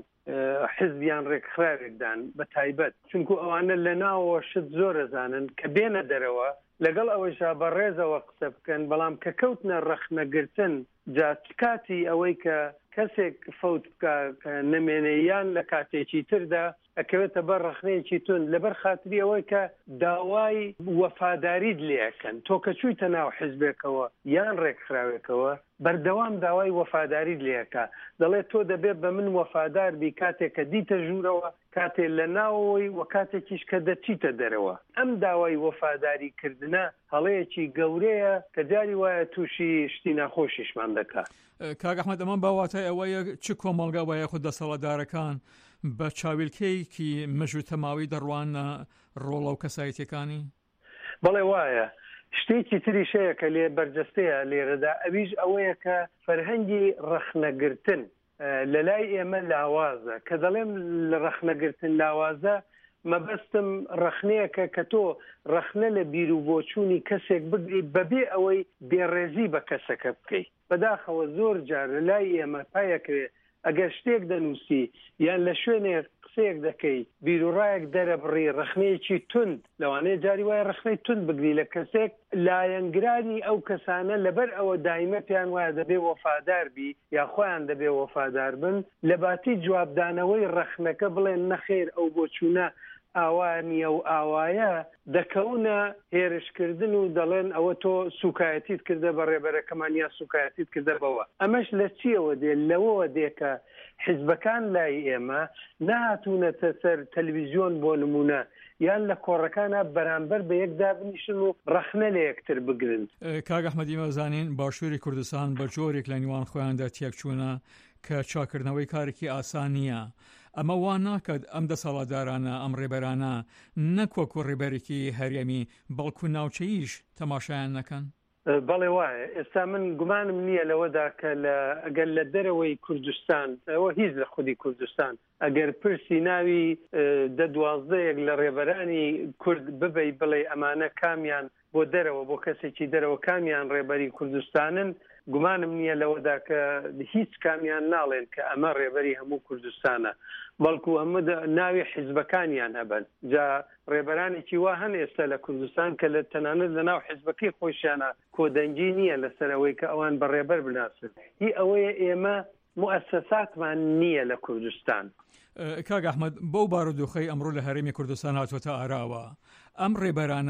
حزبیان ڕێکخراوێکدان بە تایبەت، چونکو ئەوانە لە ناوەوە شت زۆر ئەزانن کە بێنە دەرەوە لەگەڵ ئەوەیشا بە ڕێزەوە قسە بکەن، بەڵام کە کەوتنە ڕەخنەگرتن جا کاتی ئەوەی کە کەسێک فەوت بکە نەمێنەیان لە کاتێکی تردا ئەکەوێتە بەر ڕەخنەیەکی تون لەبەر خاتری ئەوەی کە داوای وەفاداریت لێەکەن. تۆ کە چوویتە ناو حزبێکەوە یان ڕێکخراوێکەوە بەردەوام داوای وەفاداریت لێەکە، دەڵێت تۆ دەبێت بە من وەفادار بی کاتێک کە دیتە ژوورەوە، کاتێ لە ناوەوەی و کاتێکیش کە دەچیتە دەرەوە. ئەم داوای وەفاداریکردنە هەڵەیەکی گەورەیە کە جاری وایە تووشی شتی ناخۆشیشمان دەکات. کاک ئەحمەد ئەمە باواتای ئەوەیە چ کۆمەڵگا وایە خود دەسەڵاتدارەکان بە چاویلکەیەکی مەژوو تەماوی دەڕوانە ڕۆڵە و کەسایەتیەکانی؟ بەڵێ وایە. شتێکی تریشەیە کە لێ بەرجەستەیە لێرەدا ئەویش ئەوەیە کە فەرهەنگی ڕەخنەگرتن لە لای ئێمە لاوازە، کە دەڵێم لە ڕەخنەگرتن لاوازە مەبەستم ڕەخنەیەکە کە تۆ ڕەخنە لە بیر و بۆچوونی کەسێک بگری بەبێ ئەوەی بێڕێزی بە کەسەکە بکەیت. بەداخەوە زۆر جار لە لای ئێمە پایەکرێت ئەگەر شتێک دەنووسی یان لە شوێنێک قسەیەک دەکەی بیرروڕایەک دەرەبڕی ڕەخنەیەکی تند، لەوانەیە جاری وایە ڕەخنەی تند بگری لە کەسێک لایەنگرانی ئەو کەسانە لەبەر ئەوە دایمە پێیان وایە دەبێ وەفادار بی یا خۆیان دەبێ وەفادار بن، لە باتی جوابدانەوەی ڕەخنەکە بڵێن نەخێر ئەو بۆچوونە ئاوانیە و ئاوایە دەکەونە هێرشکردن و دەڵێن ئەوە تۆ سوکایەتیت کردە بە ڕێبەرەکەمان یا سوکایەتیت کردە بەوە. ئەمەش لە چیەوە دێ؟ لەوەوە دێکە حیزبەکان لای ئێمە نهاتوونەتە سەر تەلەڤیزیۆن بۆ نمونە یان لە کۆڕەکانە بەرامبەر بە یەکدا بنیشن و ڕەخنە لە یەکتر بگرن. کاک ئەحمەدی مەزانین باشووری کوردستان بە جۆرێک لە نیوان خۆیاندا تێکچوونە کە چاکردنەوەی کارێکی ئاسان نییە. ئەمە وان ناکات ئەم دەسەڵاتدارانە ئەم ڕێبەرانە نەکوەکو ڕێبەرێکی هەرێمی بەڵکو ناوچەییش تەماشایان نەکەن؟ بەڵێ وایە. ئێستا من گومانم نییە لەوەدا کە ئەگەر لە دەرەوەی کوردستان ئەوە هیچ لە خودی کوردستان ئەگەر پرسی ناوی دە دوازدەیەک لە ڕێبەرانی کورد ببەی بڵێ ئەمانە کامیان بۆ دەرەوە بۆ کەسێکی دەرەوە کامیان ڕێبەری کوردستانن، گومانم نییە لەوەدا کە هیچ کامیان ناڵێن کە ئەمە ڕێبەری هەموو کوردستانە، بەڵکو ئەمە ناوی حیزبەکانیان هەبن. جا ڕێبەرانێکی وا هەن ئێستا لە کوردستان کە لە تەنانەت لە ناو حیزبەکەی خۆشیانە کۆدەنگی نییە لەسەرەوەی کە ئەوان بە ڕێبەر بناسن. هی ئەوەیە ئێمە مؤسساتمان نییە لە کوردستان. کاک ئەحمەد بەو بارودۆخەی ئەمڕۆ لە هەرێمی کوردستان هاتوۆتە ئاراوە، ئەم ڕێبەرانە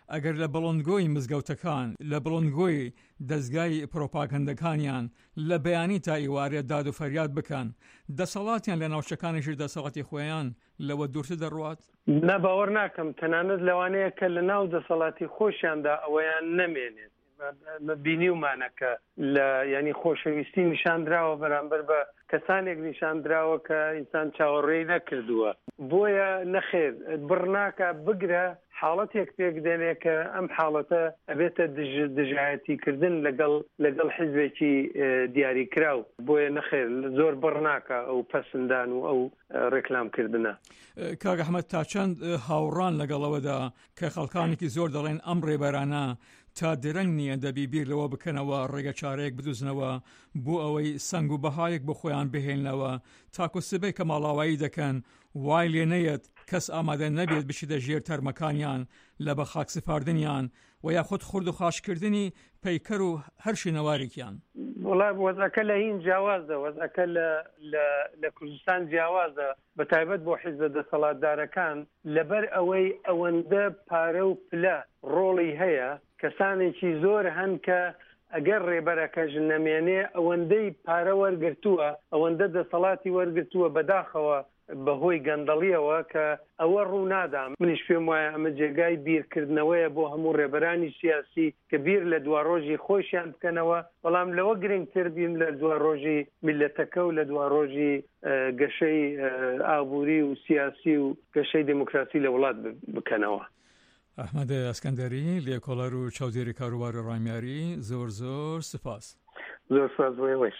ئەگەر لە بڵندگۆی مزگەوتەکان لە بڵندگۆی دەستگای پرۆپاگەندەکانیان لە بەیانی تا ئیوارێ داد و فەریاد بکەن دەسەڵاتیان لە ناوچەکانیشی دەسەڵاتی خۆیان لەوە دوورتر دەڕوات؟ نە باوەڕ ناکەم تەنانەت لەوانەیە کە لە ناو دەسەڵاتی خۆشیاندا ئەوەیان نەمێنێت بینی ومانەکە لە ینی خۆشەویستی نیشاندراوە بەرامبەر بە کەسانێک نیشاندراوە کە ئینسان چاوەڕێی نەکردووە بۆیە نەخێر بڕناکە بگرە حاڵەتێک پێک دێنێ کە ئەم حاڵەتە ئەبێتە دژایەتیکردن لەگەڵ لەگەڵ حیزبێکی دیاریکراو بۆیە نەخێر زۆر بڕناکە ئەو پەسەندان و ئەو ڕێکلامکردنە. کاک ئەحمەد تا چەند هاوڕان لەگەڵەوەدا کە خەڵکانێکی زۆر دەڵێن ئەم ڕێبەرانە تا درەنگ نییە دەبی بیر لەوە بکەنەوە ڕێگە چارەیەک بدوزنەوە بۆ ئەوەی سنگ و بەهایەک بۆ خۆیان بهێنەوە تاکو سبەی کە ماڵاوایی دەکەن وای لێ نەیەت کەس ئامادە نەبێت بچیتە ژێر تەرمەکانیان لە بە خاک سپاردنیان و یاخود خورد و خاشکردنی پەیکەر و هەر شوێنەوارێکیان. وڵای وەزەکە لە هین جیاوازە وەزەکە لە کوردستان جیاوازە بە تایبەت بۆ حیزبە دەسەڵاتدارەکان لەبەر ئەوەی ئەوەندە پارە و پلە ڕۆڵی هەیە کەسانێکی زۆر هەن کە ئەگەر ڕێبەرەکەژ نەمێنێ ئەوەندەی پارە وەرگرتووە ئەوەندە دەسەڵاتی وەرگرتووە بەداخەوە بەهۆی گەندەڵیەوە کە ئەوە ڕوو نادام منیش پێم وایە ئەمە جێگای بیرکردنەوەیە بۆ هەموو ڕێبەرانی سیاسی کە بیر لە دوا ڕۆژی خۆشیان بکەنەوە بەڵام لەوە گرنگتر بین لە دوا ڕۆژی میلەتەکە و لە دوا ڕۆژی گەشەی ئابووری و سیاسی و گەشەی دموکراسی لە وڵات بکەنەوە. ئەحمەد ئەسکەندەری لێکۆڵەر و چاودێری کاروبار و ڕامیاری زۆر زۆر سپاس. زۆر سپاس بۆ ئێوەش.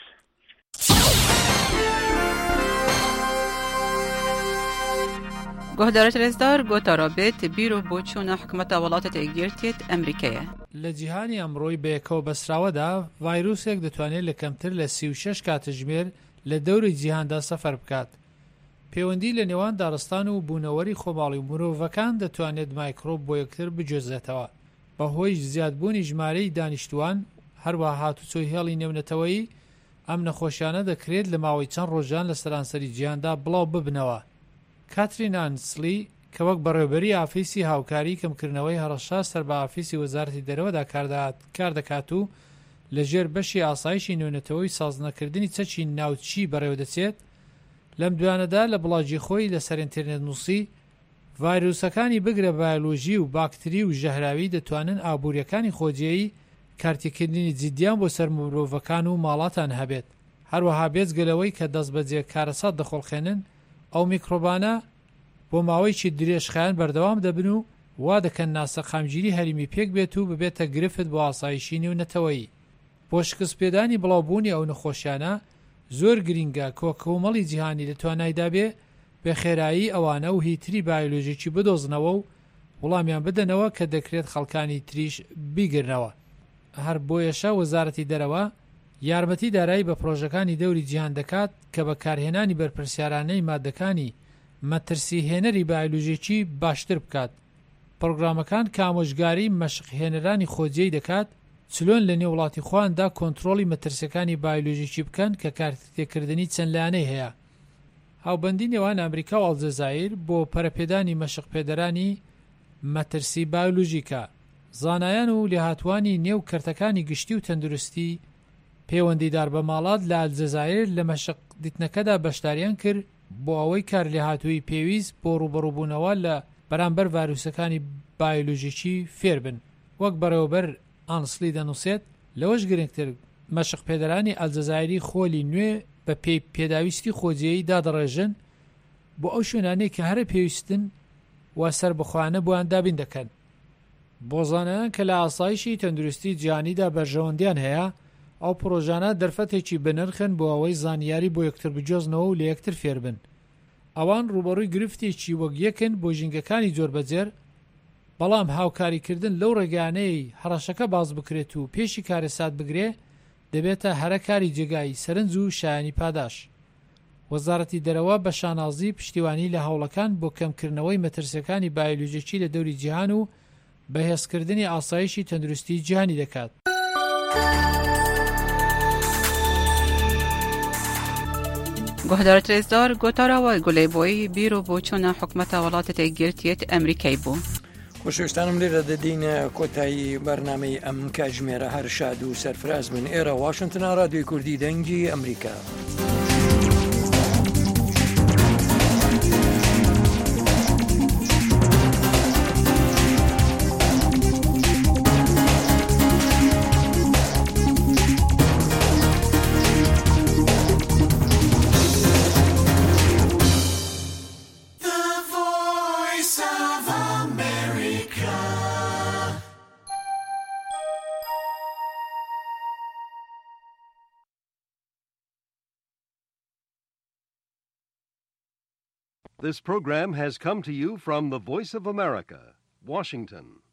گۆهدارە رێزدار گۆتارا بێت بیر و بۆچوونە حکومەتە وڵاتە تێگیرتێت ئەمریکایە. لە جیهانی ئەمڕۆی بەیەکەوە بەسراوەدا ڤایرۆسێک دەتوانێت لە کەمتر لە سی و شەش کاتژمێر لە دەوری جیهاندا سەفەر بکات. پەیوەندی لە نێوان دارستان و بوونەوەری خۆماڵی و مرۆڤەکان دەتوانێت مایکرۆب بۆ یەکتر بجۆزێتەوە بەهۆی زیادبوونی ژمارەی دانیشتوان هەروەها هاتوچۆی هێڵی نێونەتەوەیی ئەم نەخۆشیانە دەکرێت لە ماوەی چەند ڕۆژان لە سەرانسەری جیهاندا بڵاو ببنەوە. کاترین ئانسلی کە وەک بەڕێوەبەری ئافیسی هاوکاری کەمکردنەوەی هەڕەشە سەر بە ئافیسی وەزارەتی دەرەوەدا کار دەکات و لەژێر بەشی ئاسایشی نێونەتەوەی سازنەکردنی چەکی ناوچی بەڕێوە دەچێت لەم دوانەدا لە بڵاجی خۆی لەسەر ئینترنێت نووسی ڤایرۆسەکانی بگرە بایۆلۆژی و باکتری و ژەهراوی دەتوانن ئابوووریەکانی خۆجیایی کارتیکردنی جدیان بۆ سەر مرۆڤەکان و ماڵاتان هەبێت. هەروەها بێجگەلەوەی کە دەست بەجێ کارەسات دەخۆڵخێنن ئەو میکرۆبانە بۆ ماوەیەکی درێژخایەن بەردەوام دەبن و وا دەکەن ناسە خامگیری هەریمی پێک بێت و ببێتە گرفت بۆ ئاسایشی نێونەتەوەیی. بۆ شکستپێدانی بڵاوبوونی ئەو نەخۆشیانە زۆر گرینگە کۆکۆمەڵی جیهانی لە توانایدا بێ بە خێرایی ئەوانە و هیتری بایۆلۆژیکی بدۆزنەوە و وڵامیان بدەنەوە کە دەکرێت خەڵکانی تریش بیگرنەوە. هەر بۆیەشە وەزارەتی دەرەوە یارمەتی دارایی بە پرۆژەکانی دەوری جیهان دەکات کە بە کارهێنانی بەرپرسیارانەی مادەکانی مەترسی هێنەری بایۆلۆژیکی باشتر بکات. پرۆگرامەکان کامۆژگاری مەشقهێنەرانی خۆجێی دەکات چلۆن لە نێو وڵاتی خۆیاندا کۆنتڕۆڵی مەترسیەکانی بایۆلۆژیکی بکەن کە کارتێکردنی چەند لایەنەی هەیە. هاوبەندی نێوان ئەمریکا و ئەڵجەزایر بۆ پەرەپێدانی مەشق پێدەرانی مەترسی بایۆلۆژیکە. زانایان و لێهاتوانی نێو کەرتەکانی گشتی و تەندروستی پەیوەندیدار بە ماڵات لە ئەلجەزایر لە مەشق دیتنەکەدا بەشداریان کرد بۆ ئەوەی کار لێهاتووی پێویست بۆ ڕوبەڕووبوونەوە لە بەرامبەر ڤایرۆسەکانی بایۆلۆژیکی فێر بن. وەک بەڕێوەبەر ئانسلی دەنووسێت لەوەش گرنگتر مەشق پێدەرانی ئەلجەزایری خۆلی نوێ بە پێی پێداویستی خۆجیایی دادەڕێژن بۆ ئەو شوێنانەی کە هەرە پێویستن وا سەر بخواانە بۆیان دابین دەکەن. بۆ زانایان کە لە ئاسایشی تەندروستی جیهانیدا بەرژەوەندیان هەیە ئەو پرۆژانە دەرفەتێکی بنرخن بۆ ئەوەی زانیاری بۆ یەکتر بجۆزنەوە و لە یەکتر فێر بن. ئەوان ڕوبەڕووی گرفتێکی وەک یەکن بۆ ژینگەکانی جۆر بەجێر بەڵام هاوکاریکردن لەو ڕێگانەی هەڕەشەکە باز بکرێت و پێشی کارەسات بگرێ دەبێتە هەرە کاری جێگای سەرنج و شایانی پاداش. وەزارەتی دەرەوە بە شانازی پشتیوانی لە هەوڵەکان بۆ کەمکردنەوەی مەترسیەکانی بایۆلۆژیکی لە دەوری جیهان و بەهێزکردنی ئاسایشی تەندروستی جیهانی دەکات. گۆهدارە رێزدار گۆتاراوە گولەیبۆی بیر و بۆچوونە حکومەتە وڵاتە تێگیرتێت ئەمریکای بوو. بەشێشتانم لێرە دەدەینە کۆتایی بەرنمەی ئەم کاتژمێرە هەر شاد و سەرفراز بن ئێرە واشنگتن رادیۆی کوردی دەنگی ئەمریکا. This program has come to you from the Voice of America, Washington.